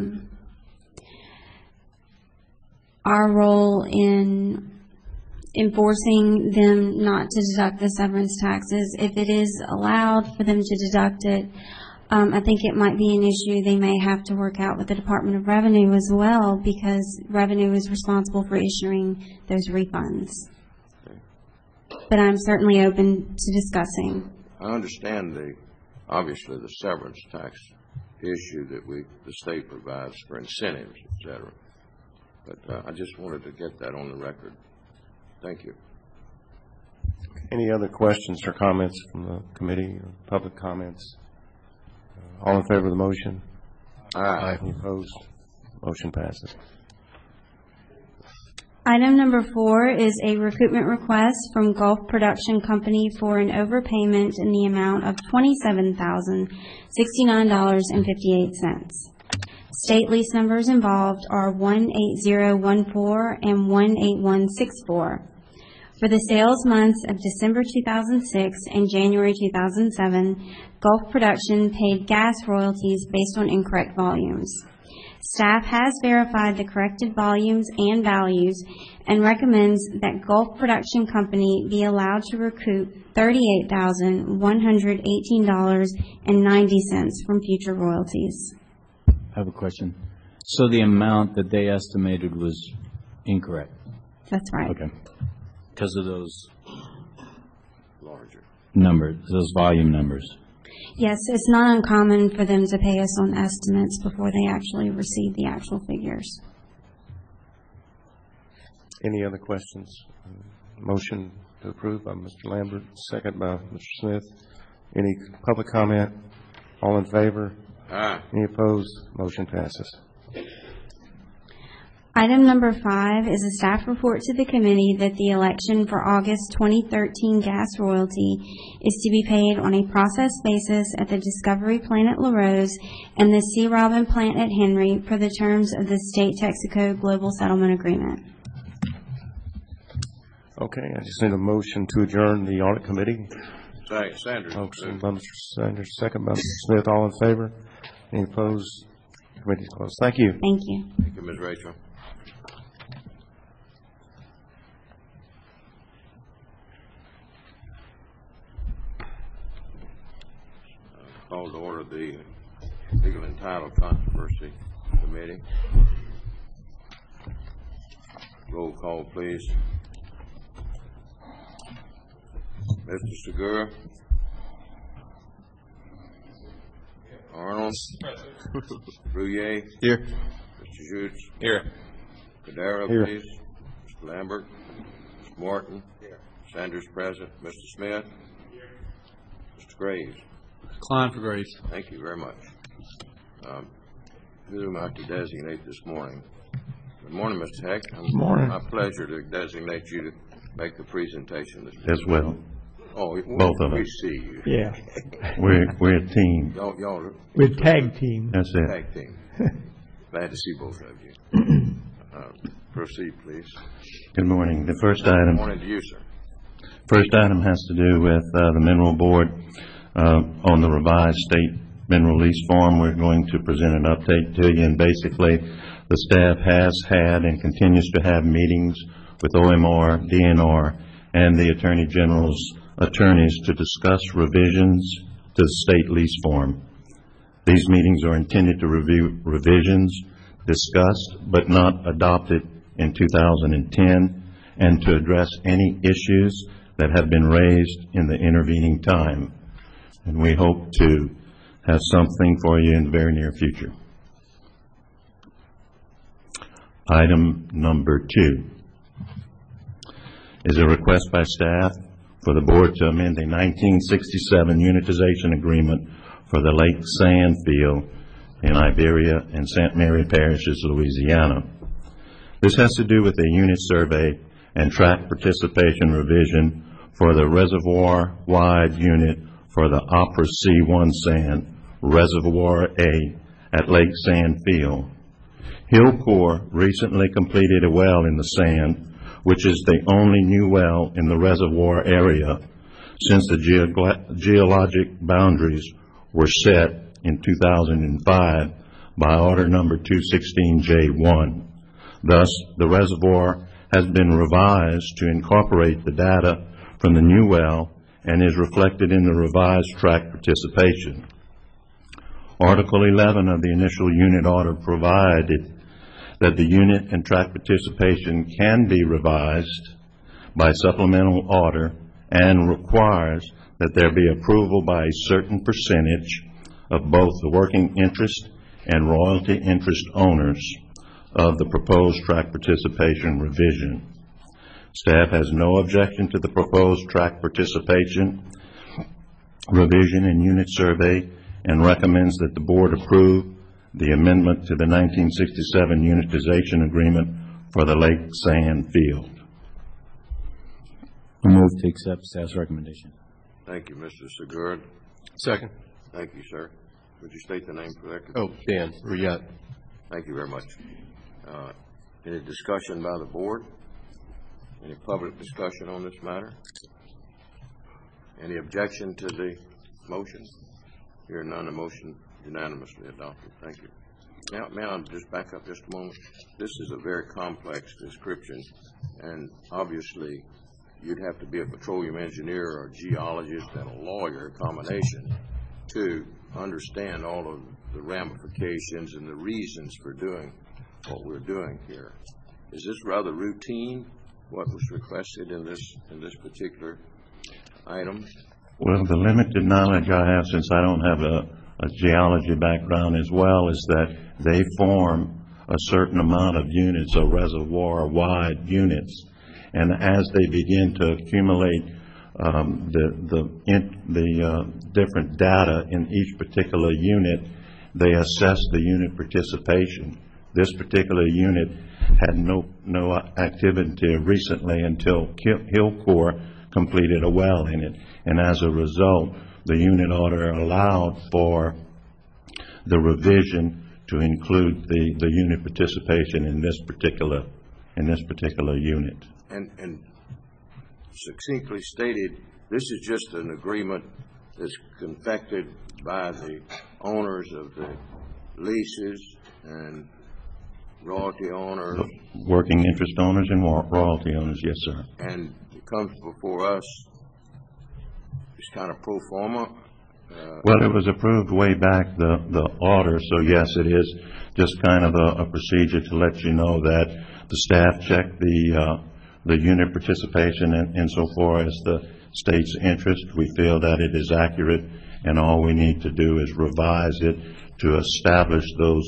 our role in enforcing them not to deduct the severance taxes. If it is allowed for them to deduct it, I think it might be an issue they may have to work out with the Department of Revenue as well, because Revenue is responsible for issuing those refunds. Okay. But I'm certainly open to discussing. I understand obviously the severance tax issue that the state provides for incentives, et cetera. But I just wanted to get that on the record. Thank you. Any other questions or comments from the committee or public comments? All in favor of the motion? Aye. Any opposed? Motion passes. Item number 4 is a recoupment request from Gulf Production Company for an overpayment in the amount of $27,069.58. State lease numbers involved are 18014 and 18164. For the sales months of December 2006 and January 2007, Gulf Production paid gas royalties based on incorrect volumes. Staff has verified the corrected volumes and values and recommends that Gulf Production Company be allowed to recoup $38,118.90 from future royalties. I have a question. So the amount that they estimated was incorrect? That's right. Okay. Because of those Larger. numbers, those volume numbers? Yes, it's not uncommon for them to pay us on estimates before they actually receive the actual figures. Any other questions? Motion to approve by Mr. Lambert, second by Mr. Smith. Any public comment? All in favor? Aye. Any opposed? Motion passes. Item number 5 is a staff report to the committee that the election for August 2013 gas royalty is to be paid on a process basis at the Discovery plant at LaRose and the Sea Robin plant at Henry per the terms of the State Texaco Global Settlement Agreement. Okay, I just need a motion to adjourn the audit committee. Sanders. Motion by Mr. Sanders, second by Mr. Smith. All in favor? Any opposed? Committee is closed. Thank you. Thank you. Thank you, Ms. Rachel. Call to order the Legal and Title Controversy Committee. Roll call, please. Mr. Segura. Arnold. Brouillet. Here. Mr. Schutz. Here. Cordero, Here. please. Mr. Lambert. Mr. Morton. Sanders present. Mr. Smith. Mr. Graves. Klein for Graves. Thank you very much. Who am I to designate this morning? Good morning, Mr. Heck. Good morning. My pleasure to designate you to make the presentation this As well. Oh, Both of we us. see you. Yeah, We're a team. Y'all we're tag team. That's it. tag team. Glad to see both of you. Proceed, please. Good morning. The first Good item morning to you, sir. First item has to do with the Mineral Board on the revised state mineral lease form. We're going to present an update to you, and basically the staff has had and continues to have meetings with OMR, DNR, and the Attorney General's attorneys to discuss revisions to the state lease form. These meetings are intended to review revisions discussed but not adopted in 2010 and to address any issues that have been raised in the intervening time. And we hope to have something for you in the very near future. Item number 2 is a request by staff for the board to amend the 1967 unitization agreement for the Lake Sand Field in Iberia and St. Mary parishes, Louisiana. This has to do with a unit survey and track participation revision for the reservoir-wide unit for the Opera C1 sand, Reservoir A, at Lake Sand Field. Hillcore recently completed a well in the sand, which is the only new well in the reservoir area since the geologic boundaries were set in 2005 by Order Number 216J1. Thus, the reservoir has been revised to incorporate the data from the new well and is reflected in the revised track participation. Article 11 of the initial unit order provided that the unit and track participation can be revised by supplemental order and requires that there be approval by a certain percentage of both the working interest and royalty interest owners of the proposed track participation revision. Staff has no objection to the proposed track participation revision and unit survey and recommends that the board approve the amendment to the 1967 unitization agreement for the Lake Sand Field. I move to accept staff's recommendation. Thank you, Mr. Segura. Second. Thank you, sir. Would you state the name for the record? Oh, Dan Ruyat. Thank you very much. Any discussion by the board? Any public discussion on this matter? Any objection to the motion? Hearing none, the motion unanimously adopted. Thank you. Now, may I just back up just a moment? This is a very complex description, and obviously, you'd have to be a petroleum engineer or a geologist and a lawyer combination to understand all of the ramifications and the reasons for doing what we're doing here. Is this rather routine, what was requested in this particular item? Well, the limited knowledge I have, since I don't have a geology background as well, is that they form a certain amount of units, or reservoir-wide units. And as they begin to accumulate the different data in each particular unit, they assess the unit participation. This particular unit had no activity recently until Hillcore completed a well in it. And as a result, the unit order allowed for the revision to include the unit participation in this particular unit. And succinctly stated, this is just an agreement that's confected by the owners of the leases and royalty owners. Working interest owners and royalty owners, yes, sir. And it comes before us, it's kind of pro forma. Well, it was approved way back, the order, so yes, it is just kind of a procedure to let you know that the staff checked the unit participation insofar as the state's interest. We feel that it is accurate, and all we need to do is revise it to establish those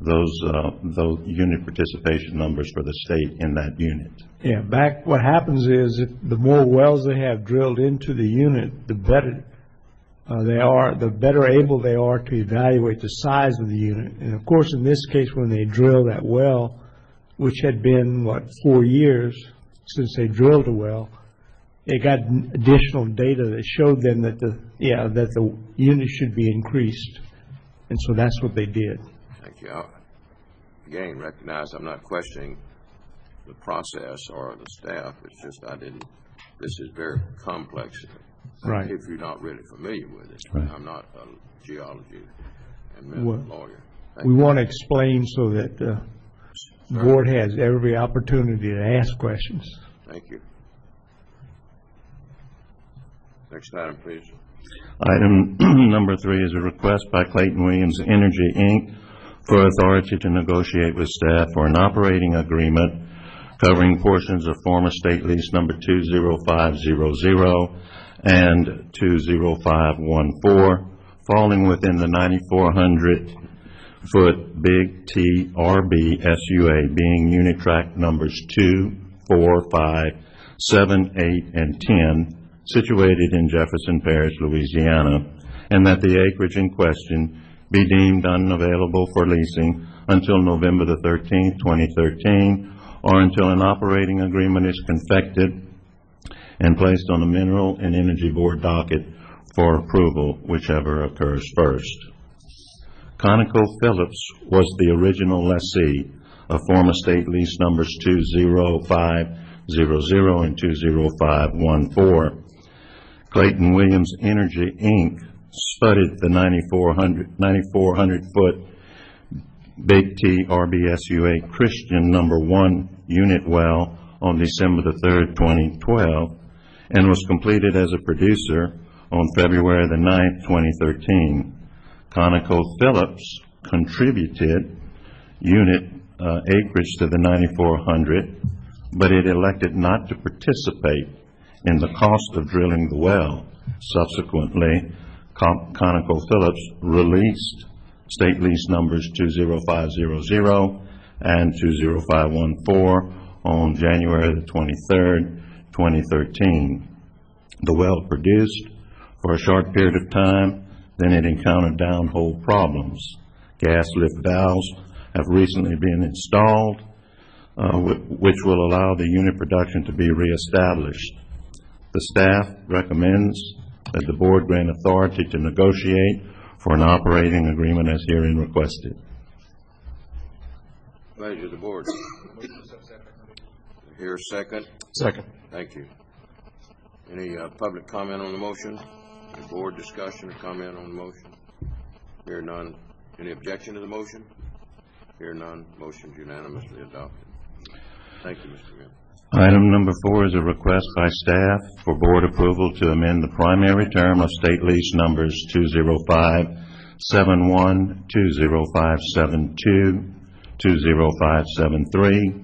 unit participation numbers for the state in that unit. Yeah, what happens is if the more wells they have drilled into the unit, the better the better able they are to evaluate the size of the unit. And of course, in this case, when they drill that well, which had been, 4 years since they drilled a well, they got additional data that showed them that the unit should be increased. And so that's what they did. Thank you. Again, recognize I'm not questioning the process or the staff. It's just this is very complex. Right. If you're not really familiar with it. Right. I'm not a geology and lawyer. We want to explain so that the board has every opportunity to ask questions. Thank you. Next item, please. Item number 3 is a request by Clayton Williams Energy, Inc. for authority to negotiate with staff for an operating agreement covering portions of former state lease number 20500 and 20514, falling within the 9,400-foot Big T RB SUA, being unit tract numbers 2, 4, 5, 7, 8, and 10, situated in Jefferson Parish, Louisiana, and that the acreage in question be deemed unavailable for leasing until November the 13th, 2013, or until an operating agreement is confected and placed on the Mineral and Energy Board docket for approval, whichever occurs first. ConocoPhillips was the original lessee of former state lease numbers 20500 and 20514. Clayton Williams Energy, Inc. spudded the 9,400-foot Big T RBSUA Christian number 1 unit well on December the 3rd, 2012, and was completed as a producer on February the 9th, 2013. ConocoPhillips contributed unit acreage to the 9,400, but it elected not to participate in the cost of drilling the well. Subsequently, ConocoPhillips released state lease numbers 20500 and 20514 on January the 23rd, 2013. The well produced for a short period of time, then it encountered downhole problems. Gas lift valves have recently been installed. which will allow the unit production to be reestablished. The staff recommends that the board grant authority to negotiate for an operating agreement as herein requested. Pleasure of the board. Here a second. Second. Thank you. Any public comment on the motion? Any board discussion or comment on the motion? Hear none. Any objection to the motion? Hear none. Motion is unanimously adopted. Thank you, Mr. Mill. Item number 4 is a request by staff for board approval to amend the primary term of state lease numbers 20571, 20572, 20573,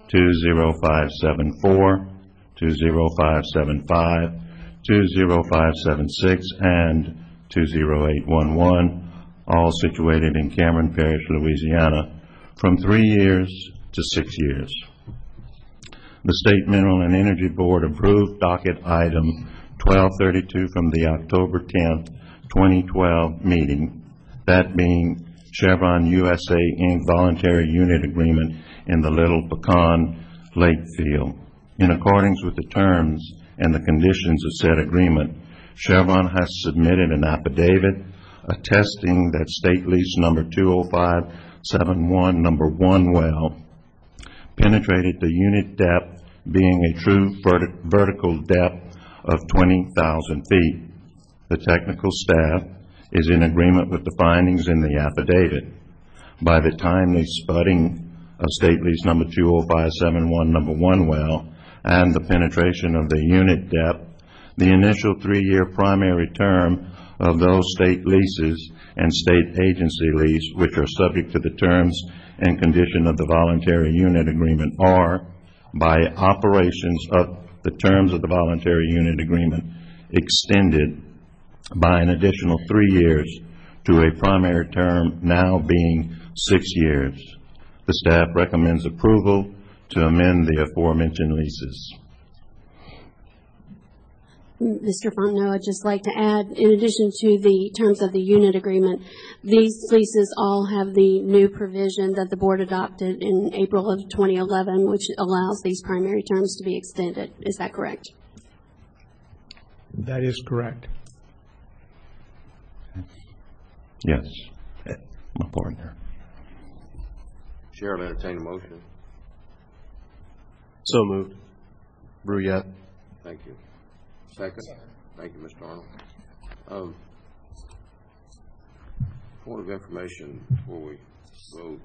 20574, 20575, 20576, and 20811, all situated in Cameron Parish, Louisiana, from 3 years to 6 years. The State Mineral and Energy Board approved docket item 1232 from the October 10th, 2012 meeting, that being Chevron USA Inc. voluntary unit agreement in the Little Pecan Lake Field. In accordance with the terms and the conditions of said agreement, Chevron has submitted an affidavit attesting that state lease number 20571, number 1 well, penetrated the unit depth being a true vertical depth of 20,000 feet. The technical staff is in agreement with the findings in the affidavit. By the timely spudding of state lease number 20571, number 1 well, and the penetration of the unit depth, the initial 3-year primary term of those state leases and state agency lease, which are subject to the terms and condition of the voluntary unit agreement, are, by operations of the terms of the voluntary unit agreement, extended by an additional 3 years to a primary term now being 6 years. The staff recommends approval to amend the aforementioned leases. Mr. Fontenot, I'd just like to add, in addition to the terms of the unit agreement, these leases all have the new provision that the board adopted in April of 2011, which allows these primary terms to be extended. Is that correct? That is correct. Yes, my partner. Chair will entertain a motion. So moved. Bruyette. Thank you. Second. Thank you, Mr. Arnold. Point of information before we vote.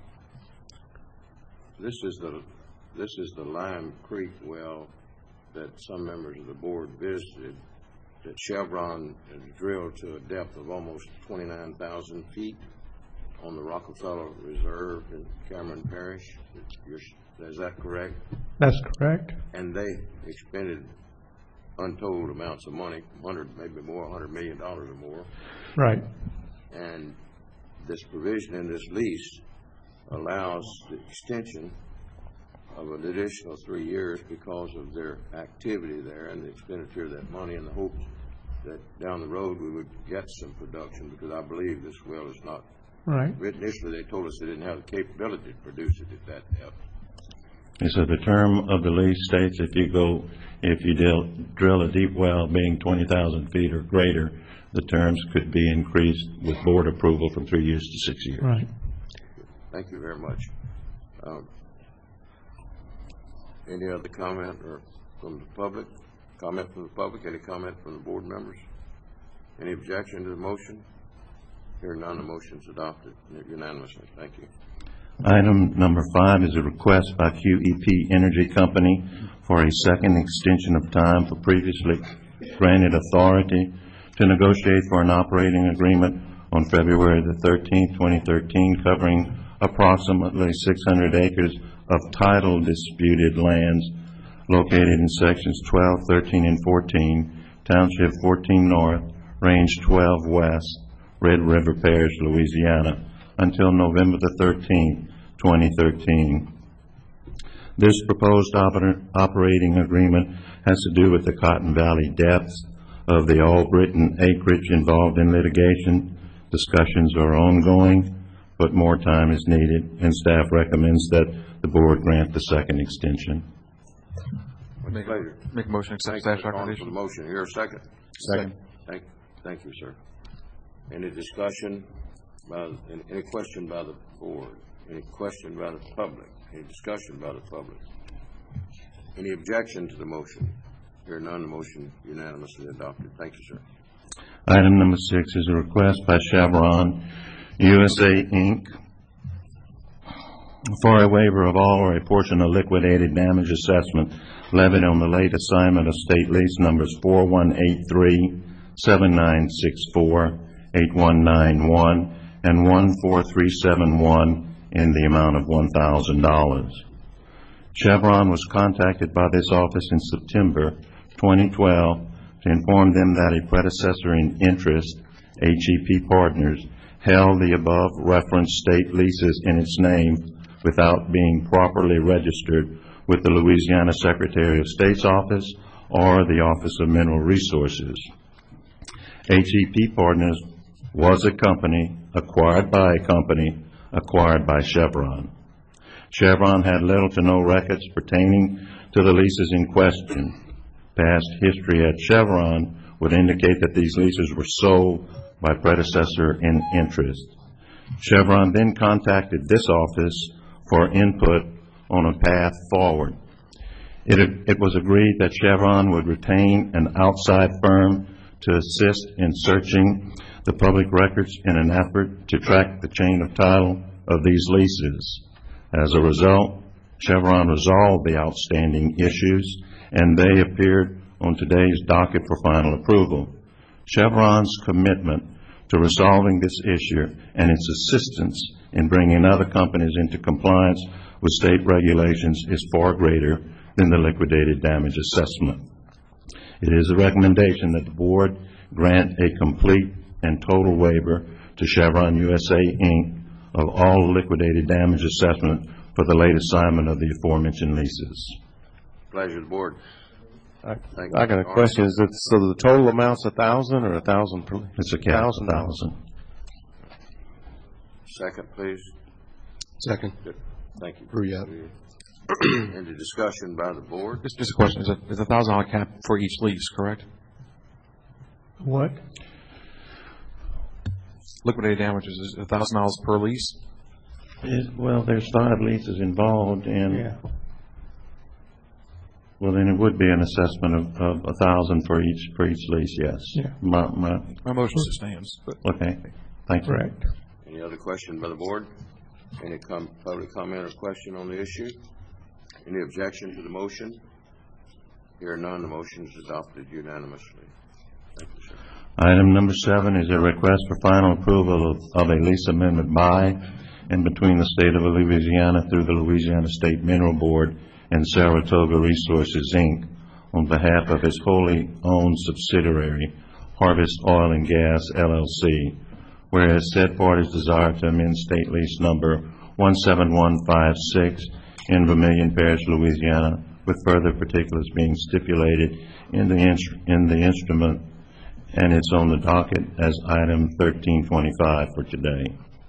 This is the Lime Creek well that some members of the board visited, that Chevron has drilled to a depth of almost 29,000 feet on the Rockefeller Reserve in Cameron Parish. Is that correct? That's correct. And they expended untold amounts of money, maybe more, $100 million or more. Right. And this provision in this lease allows the extension of an additional 3 years because of their activity there and the expenditure of that money, in the hopes that down the road we would get some production, because I believe this well is not. Right. Initially they told us they didn't have the capability to produce it at that depth. And so the term of the lease states if you drill a deep well being 20,000 feet or greater, the terms could be increased with board approval from 3 years to 6 years. Right. Thank you very much. Any other comment from the public? Comment from the public? Any comment from the board members? Any objection to the motion? Hearing none, the motion is adopted unanimously. Thank you. Item number 5 is a request by QEP Energy Company for a second extension of time for previously granted authority to negotiate for an operating agreement on February the 13th, 2013, covering approximately 600 acres of title disputed lands located in sections 12, 13, and 14, Township 14 North, Range 12 West, Red River Parish, Louisiana, until November the 13th, 2013. This proposed operating agreement has to do with the Cotton Valley depths of the All Britain acreage involved in litigation. Discussions are ongoing. but more time is needed, and staff recommends that the board grant the second extension. With pleasure. Make a motion to accept Thank you, staff's Mr. Arnold, recommendation. for the motion. Here, a second. Second. Thank you, sir. Any discussion any question by the board? Any question by the public? Any discussion by the public? Any objection to the motion? Here none, the motion unanimously adopted. Thank you, sir. Item number 6 is a request by Chevron USA, Inc. for a waiver of all or a portion of liquidated damage assessment levied on the late assignment of state lease numbers 4183, 7964, 8191, and 14371 in the amount of $1,000. Chevron was contacted by this office in September 2012 to inform them that a predecessor in interest, HEP Partners, held the above referenced state leases in its name without being properly registered with the Louisiana Secretary of State's office or the Office of Mineral Resources. HEP Partners was a company acquired by Chevron. Chevron had little to no records pertaining to the leases in question. Past history at Chevron would indicate that these leases were sold by predecessor in interest. Chevron then contacted this office for input on a path forward. It was agreed that Chevron would retain an outside firm to assist in searching the public records in an effort to track the chain of title of these leases. As a result, Chevron resolved the outstanding issues, and they appeared on today's docket for final approval. Chevron's commitment to resolving this issue and its assistance in bringing other companies into compliance with state regulations is far greater than the liquidated damage assessment. It is a recommendation that the board grant a complete and total waiver to Chevron USA, Inc. of all liquidated damage assessment for the late assignment of the aforementioned leases. Pleasure of the board. I got a question. Is it, so the total amount's 1,000 or 1,000 per? It's a cap of 1,000. Second, please. Second. Good. Thank you. Bruyette. Any discussion by the board? Just a question. Is a $1,000 cap for each lease, correct? What? Liquidated damages is $1,000 per lease? Well, there's 5 leases involved, and Yeah. well, then it would be an assessment of 1,000 for each lease. Yes. Yeah. My motion stands. okay. Thank you. Correct. Any other question by the board? Any public comment or question on the issue? Any objection to the motion? Here none, the motion is adopted unanimously. Thank you, sir. Item number 7 is a request for final approval of a lease amendment by and between the state of Louisiana through the Louisiana State Mineral Board and Saratoga Resources, Inc. on behalf of its wholly owned subsidiary, Harvest Oil and Gas, LLC, whereas said parties desire to amend state lease number 17156 in Vermilion Parish, Louisiana, with further particulars being stipulated in the instrument, and it's on the docket as item 1325 for today.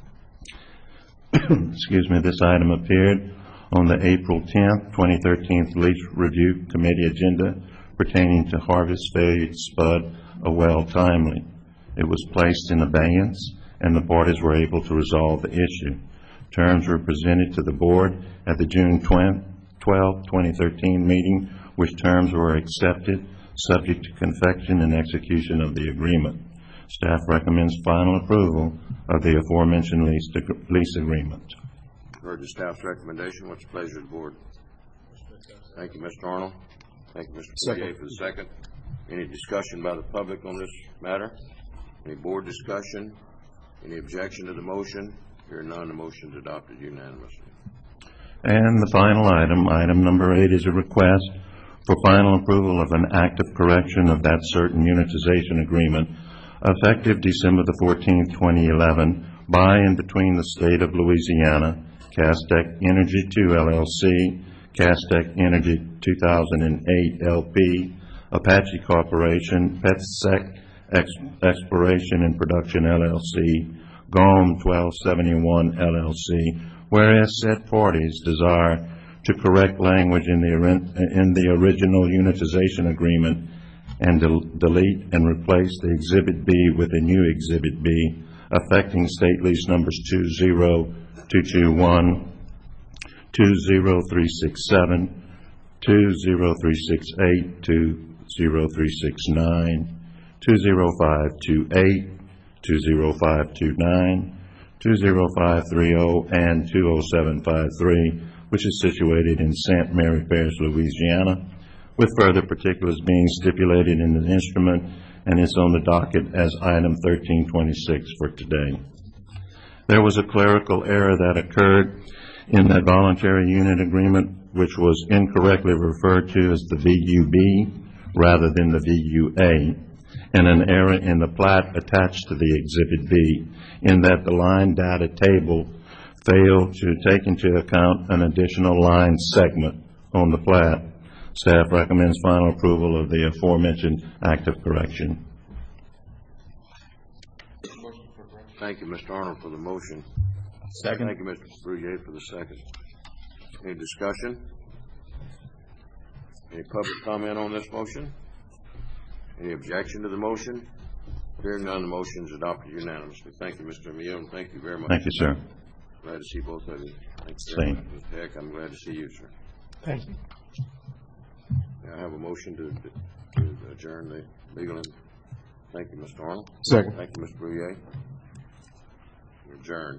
Excuse me, this item appeared on the April 10th, 2013 Lease Review Committee agenda pertaining to Harvest failure to spud a well timely. It was placed in abeyance, and the parties were able to resolve the issue. Terms were presented to the board at the June 12, 2013 meeting, which terms were accepted, subject to confection and execution of the agreement. Staff recommends final approval of the aforementioned lease agreement. Heard the staff's recommendation. What's the pleasure of the board? Thank you, Mr. Arnold. Thank you, Mr. Bruyette, for the second. Any discussion by the public on this matter? Any board discussion? Any objection to the motion? Here none, the motion is adopted unanimously. And the final item, item number 8, is a request for final approval of an act of correction of that certain unitization agreement effective December the 14th, 2011, by and between the state of Louisiana, Castec Energy 2 LLC, Castec Energy 2008 LP, Apache Corporation, PetSec Exploration and Production LLC, GOM 1271 LLC, whereas said parties desire to correct language in the original unitization agreement and delete and replace the Exhibit B with a new Exhibit B, affecting state lease numbers 20221, 20367, 20368, 20369, 20528, 20529, 20530, and 20753, which is situated in St. Mary Parish, Louisiana, with further particulars being stipulated in the instrument, and it's on the docket as item 1326 for today. There was a clerical error that occurred in that voluntary unit agreement, which was incorrectly referred to as the VUB rather than the VUA, and an error in the plat attached to the Exhibit B, in that the line data table failed to take into account an additional line segment on the plat. Staff recommends final approval of the aforementioned act of correction. Thank you, Mr. Arnold, for the motion. Second. Thank you, Mr. Bruyere, for the second. Any discussion? Any public comment on this motion? Any objection to the motion? Hearing none, the motion is adopted unanimously. Thank you, Mr. Emile, and thank you very much. Thank you, sir. Glad to see both of you. Thank you very Same. much, Mr. Heck. I'm glad to see you, sir. Thank you. May I have a motion to adjourn the legal? Thank you, Mr. Arnold. Second. Thank you, Mr. Bruyere. We're adjourned.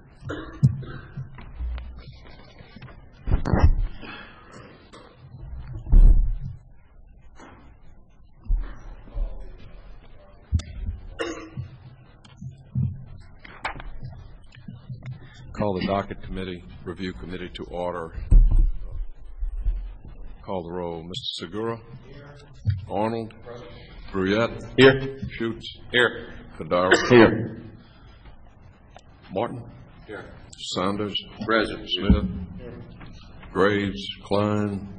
Call the docket committee, review committee to order. Call the roll. Mr. Segura? Arnold? Bruyette? Here. Schutz? Here. Cordero? Here. Martin? Here. Saunders? Present. Smith? Graves? Klein?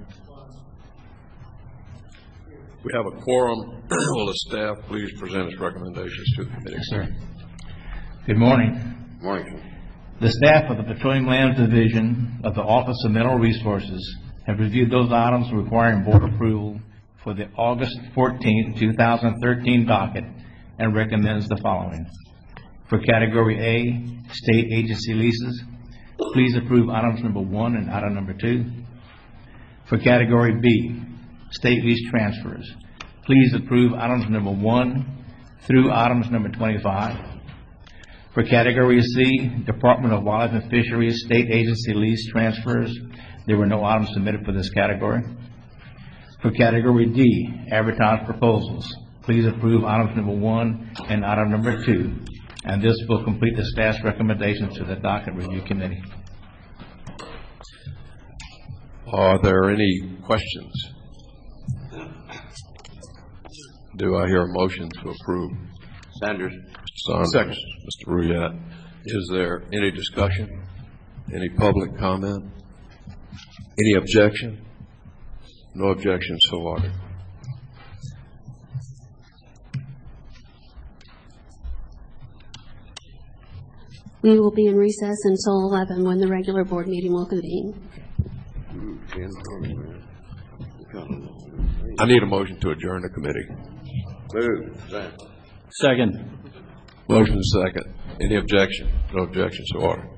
We have a quorum. Will the staff please present its recommendations to the committee? Sir. Good morning. Good morning, sir. The staff of the Petroleum Lands Division of the Office of Mineral Resources have reviewed those items requiring board approval for the August 14, 2013 docket and recommends the following. For Category A, State Agency Leases, please approve items number 1 and item number 2. For Category B, State Lease Transfers, please approve items number 1 through items number 25. For Category C, Department of Wildlife and Fisheries State Agency Lease Transfers, there were no items submitted for this category. For Category D, Advertised Proposals, please approve items number 1 and item number 2. And this will complete the staff's recommendations to the docket review committee. Are there any questions? Do I hear a motion to approve? Sanders. Saunders. Second. Mr. Bruyette. Is there any discussion? Any public comment? Any objection? No objection, so ordered. We will be in recess until 11 when the regular board meeting will convene. I need a motion to adjourn the committee. Move. Second. Motion is second. Any objection? No objection, so ordered.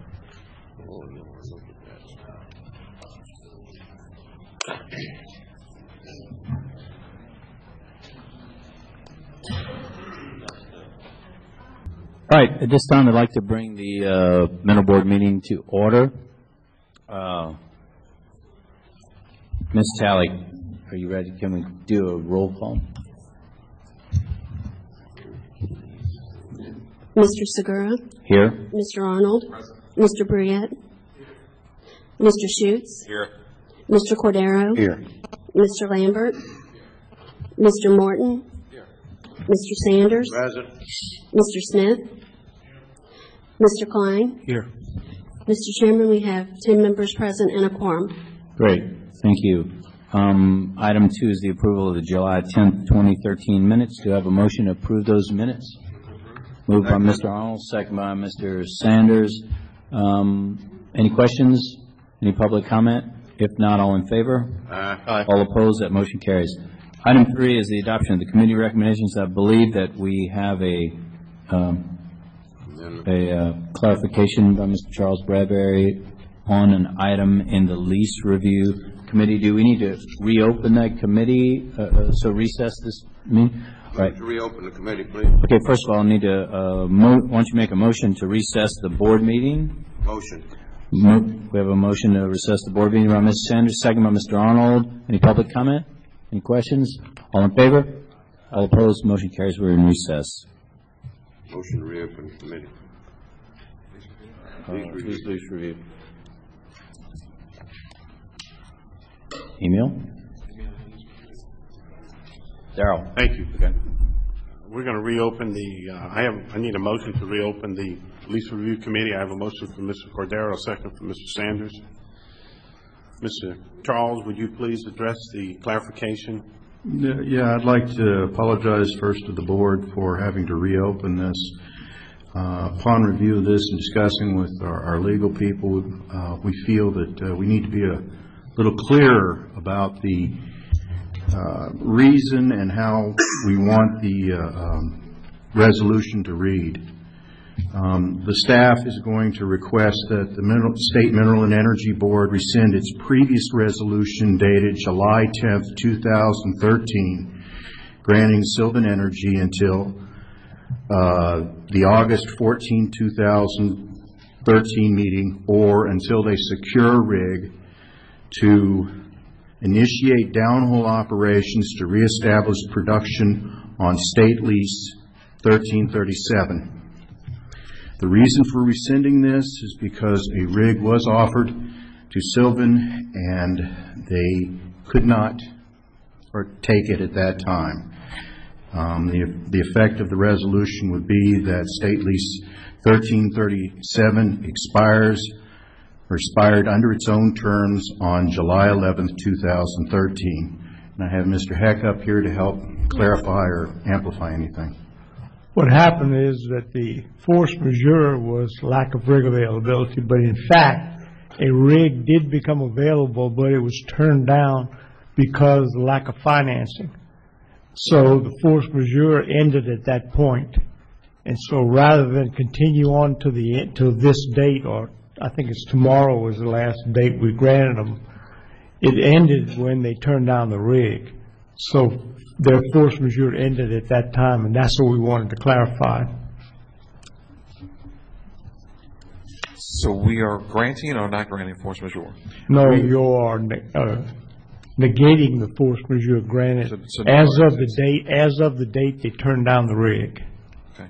All right, at this time, I'd like to bring the mineral board meeting to order. Ms. Talley, are you ready? Can we do a roll call? Mr. Segura. Here. Mr. Arnold. Mr. Bruyette. Mr. Schutz. Here. Mr. Cordero. Here. Mr. Lambert. Mr. Morton. Here. Mr. Sanders. Present. Mr. Smith. Mr. Klein. Here. Mr. Chairman, we have 10 members present and a quorum. Great, thank you. Item 2 is the approval of the July 10th, 2013 minutes. Do I have a motion to approve those minutes? Moved by Mr. Arnold, second by Mr. Sanders. Any questions? Any public comment? If not, all in favor? Aye. All opposed? That motion carries. Item 3 is the adoption of the committee recommendations. I believe that we have a clarification by Mr. Charles Bradbury on an item in the lease review committee. Do we need to reopen that committee, so recess this meeting? Right. To reopen the committee, please. Okay, first of all, I need to, why don't you make a motion to recess the board meeting? Motion. We have a motion to recess the board meeting by Mr. Sanders, second by Mr. Arnold. Any public comment? Any questions? All in favor? All opposed? Motion carries. We're in recess. Motion to reopen the committee. Lease review. Emil? Darrell? Thank you. Okay. We're going to reopen the, I need a motion to reopen the lease review committee. I have a motion from Mr. Cordero, a second from Mr. Sanders. Mr. Charles, would you please address the clarification? Yeah, I'd like to apologize first to the board for having to reopen this. Upon review of this and discussing with our legal people, we feel that we need to be a little clearer about the reason and how we want the resolution to read. The staff is going to request that the State Mineral and Energy Board rescind its previous resolution dated July 10th, 2013, granting Sylvan Energy until the August 14, 2013 meeting, or until they secure a rig to initiate downhole operations to reestablish production on State Lease 1337. The reason for rescinding this is because a rig was offered to Sylvan and they could not take it at that time. The effect of the resolution would be that State Lease 1337 expired under its own terms on July 11th, 2013. And I have Mr. Heck up here to help clarify or amplify anything. What happened is that the force majeure was lack of rig availability, but in fact, a rig did become available, but it was turned down because of the lack of financing. So the force majeure ended at that point. And so rather than continue on to this date, or I think it's tomorrow was the last date we granted them, it ended when they turned down the rig. So their force majeure ended at that time, and that's what we wanted to clarify. So we are granting or not granting force majeure? No, you are negating the force majeure granted as of the date they turned down the rig. Okay.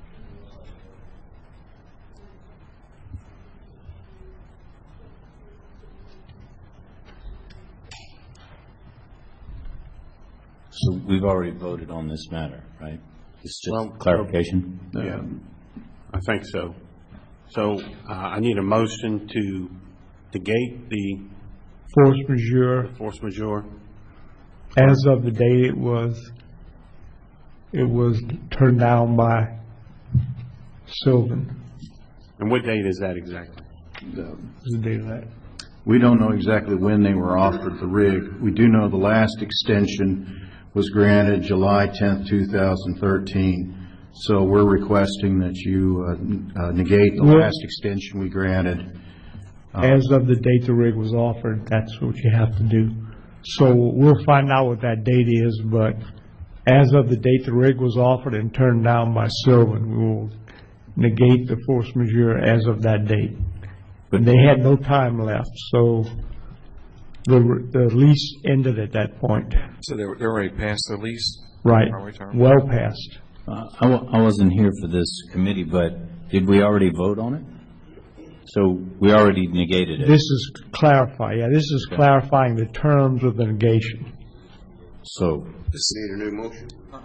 So we've already voted on this matter, right? It's just clarification? Yeah, I think so. So I need a motion to negate the Force majeure as of the date it was turned down by Sylvan. And what date is that exactly? The date of that. We don't know exactly when they were offered the rig. We do know the last extension was granted July 10th, 2013. So we're requesting that you negate the last extension we granted. As of the date the rig was offered, that's what you have to do. So we'll find out what that date is, but as of the date the rig was offered and turned down by Sylvan, we will negate the force majeure as of that date. But they had no time left, so the lease ended at that point. So they're already past the lease? Right, well past. I wasn't here for this committee, but did we already vote on it? So we already negated it. This is clarifying the terms of the negation. So This need a new motion.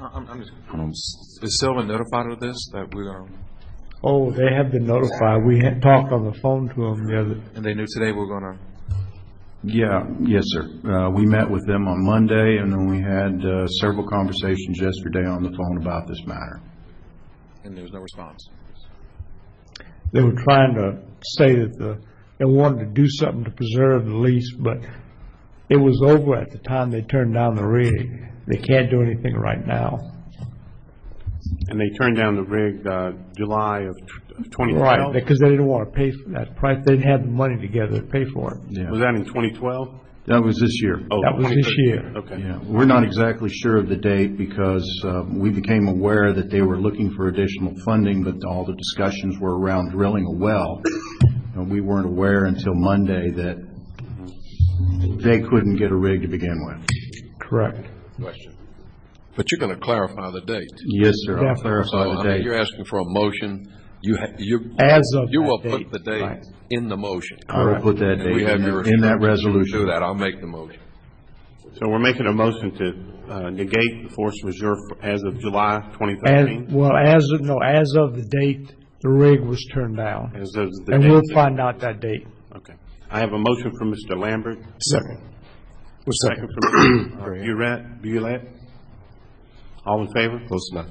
Is Sylvan notified of this, that we're going to? Oh, they have been notified. We had talked on the phone to them the other. And they knew today we're going to? Yes, sir. We met with them on Monday, and then we had several conversations yesterday on the phone about this matter. and there was no response. They were trying to say that they wanted to do something to preserve the lease, but it was over at the time they turned down the rig. They can't do anything right now. And they turned down the rig July of 2012? Right, because they didn't want to pay for that price. They didn't have the money together to pay for it. Yeah. Was that in 2012? That was this year. Oh, That was this year. Okay. Yeah, we're not exactly sure of the date because we became aware that they were looking for additional funding, but all the discussions were around drilling a well. And we weren't aware until Monday that they couldn't get a rig to begin with. Correct. Question. But you're going to clarify the date. Yes, sir. I'll Definitely. clarify So, the I mean, date. you're asking for a motion. You As of will that put the date, date right. in the motion. I will put that And we date have your in that instructions to resolution. do that. I'll make the motion. So we're making a motion to negate the force majeure as of July 2013? As of the date the rig was turned down. As of the And date we'll that- find out that date. Okay. I have a motion from Mr. Lambert. Second. Second from Mr. Bulette. All in favor? Close enough.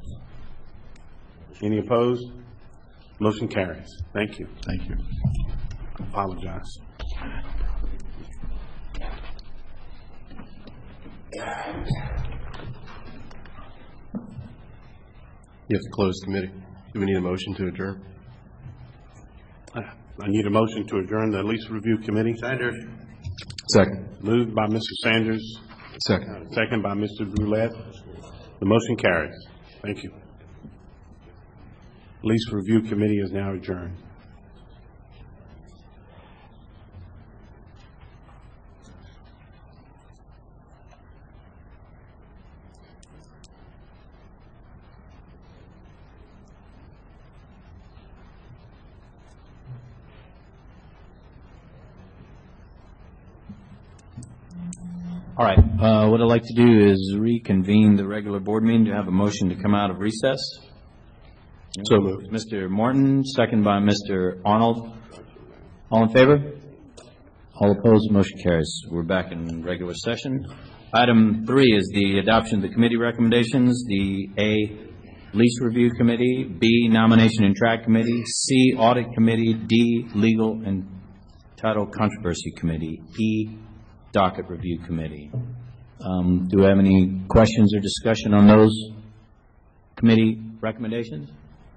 Any opposed? Motion carries. Thank you. Thank you. I apologize. You have to close the committee. Do we need a motion to adjourn? I need a motion to adjourn the lease review committee. Sanders? Second. Moved by Mr. Sanders, Second. second by Mr. Brulette. The motion carries. Thank you. Lease review committee is now adjourned. All right, what I'd like to do is reconvene the regular board meeting to have a motion to come out of recess. So moved. Mr. Morton, second by Mr. Arnold. All in favor? All opposed, motion carries. We're back in regular session. Item 3 is the adoption of the committee recommendations, the A, Lease Review Committee, B, Nomination and Track Committee, C, Audit Committee, D, Legal and Title Controversy Committee, E, Docket Review Committee. Do we have any questions or discussion on those committee recommendations?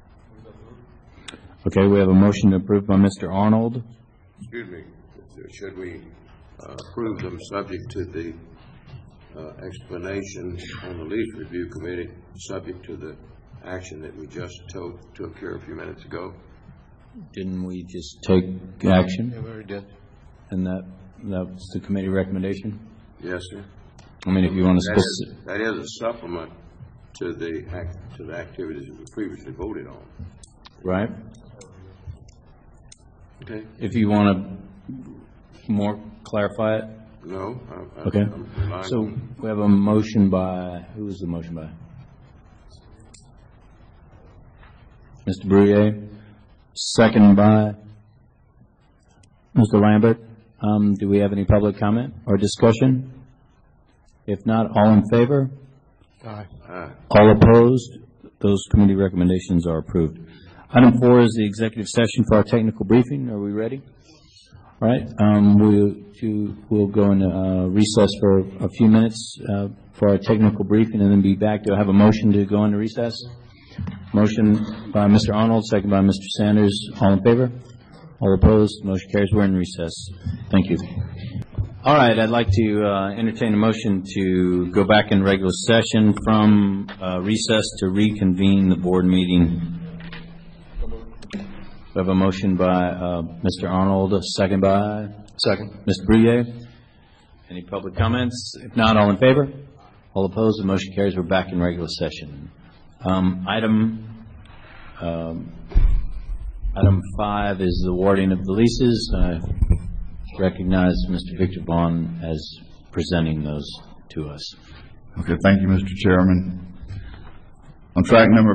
Okay, we have a motion approved by Mr. Arnold. Excuse me, should we approve them subject to the explanation on the lease review committee, subject to the action that we just took here a few minutes ago? Didn't we just take action? Yeah, we already did. And that was the committee recommendation? Yes, sir. I mean, if you want to That is a supplement to the activities that we previously voted on. right? Okay? If you want to more clarify it? No? Okay. I'm relying So on- we have a motion by, who was the motion by? Mr. Bruyere, second by Mr. Lambert. Do we have any public comment or discussion? If not, all in favor? Aye. All opposed? Those committee recommendations are approved. Item 4 is the executive session for our technical briefing. Are we ready? All right. We'll go into recess for a few minutes for our technical briefing and then be back. Do I have a motion to go into recess? Motion by Mr. Arnold, second by Mr. Sanders. All in favor? All opposed? Motion carries. We're in recess. Thank you. All right. I'd like to entertain a motion to go back in regular session from recess to reconvene the board meeting. We have a motion by Mr. Arnold, a second by? Second. Mr. Bruyere. Any public comments? If not, all in favor? All opposed? The motion carries. We're back in regular session. Item 5 is the awarding of the leases. I recognize Mr. Victor Vaughn as presenting those to us. Okay, thank you, Mr. Chairman. On track number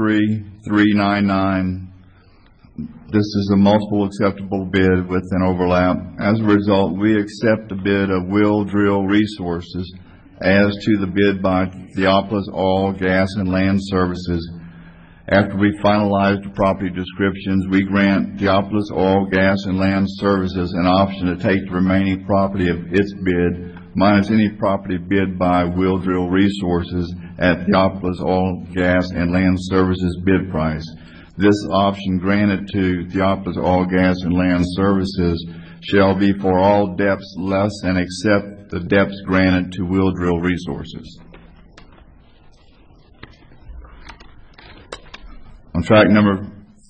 43399, this is a multiple acceptable bid with an overlap. As a result, we accept the bid of Will Drill Resources as to the bid by Theopolis Oil, Gas, and Land Services After we finalize the property descriptions, we grant Theopolis Oil, Gas, and Land Services an option to take the remaining property of its bid minus any property bid by Will Drill Resources at Theopolis Oil, Gas, and Land Services bid price. This option granted to Theopolis Oil, Gas, and Land Services shall be for all depths less than except the depths granted to Will Drill Resources. On track number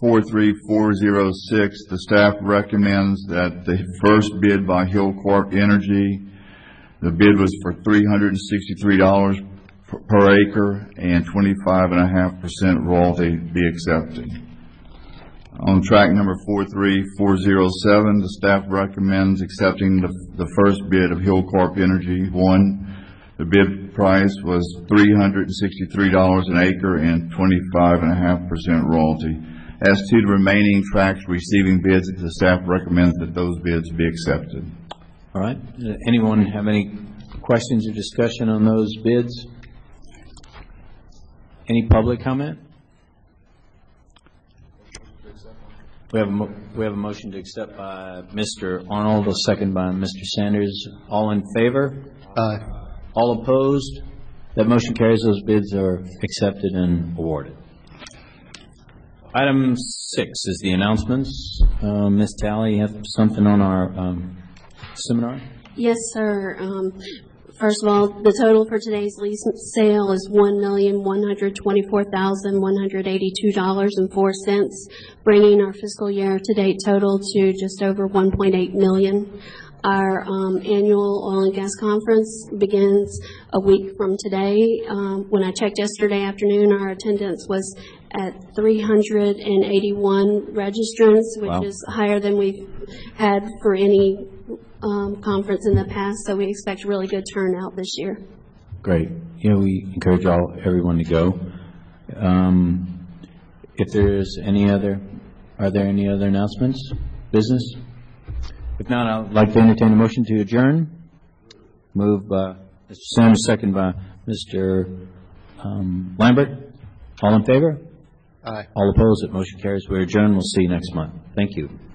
43406, the staff recommends that the first bid by Hillcorp Energy, the bid was for $363 per acre and 25.5% royalty be accepted. On track number 43407, the staff recommends accepting the first bid of Hillcorp Energy 1. The bid price was $363 an acre and 25.5% royalty. As to the remaining tracts receiving bids, the staff recommends that those bids be accepted. All right. Does anyone have any questions or discussion on those bids? Any public comment? We have a motion to accept by Mr. Arnold, a second by Mr. Sanders. All in favor? Aye. All opposed? That motion carries. Those bids are accepted and awarded. Item 6 is the announcements. Ms. Talley, you have something on our seminar? Yes, sir. First of all, the total for today's lease sale is $1,124,182.04, bringing our fiscal year-to-date total to just over $1.8 million. Our annual oil and gas conference begins a week from today. When I checked yesterday afternoon, our attendance was at 381 registrants, which is higher than we've had for any conference in the past, so we expect really good turnout this year. Great. We encourage everyone to go. If there's are there any other announcements? Business? If not, I'd like to entertain a motion to adjourn. Moved by Mr. Sanders, second by Mr. Lambert. All in favor? Aye. All opposed? That motion carries. We adjourn. We'll see you next month. Thank you.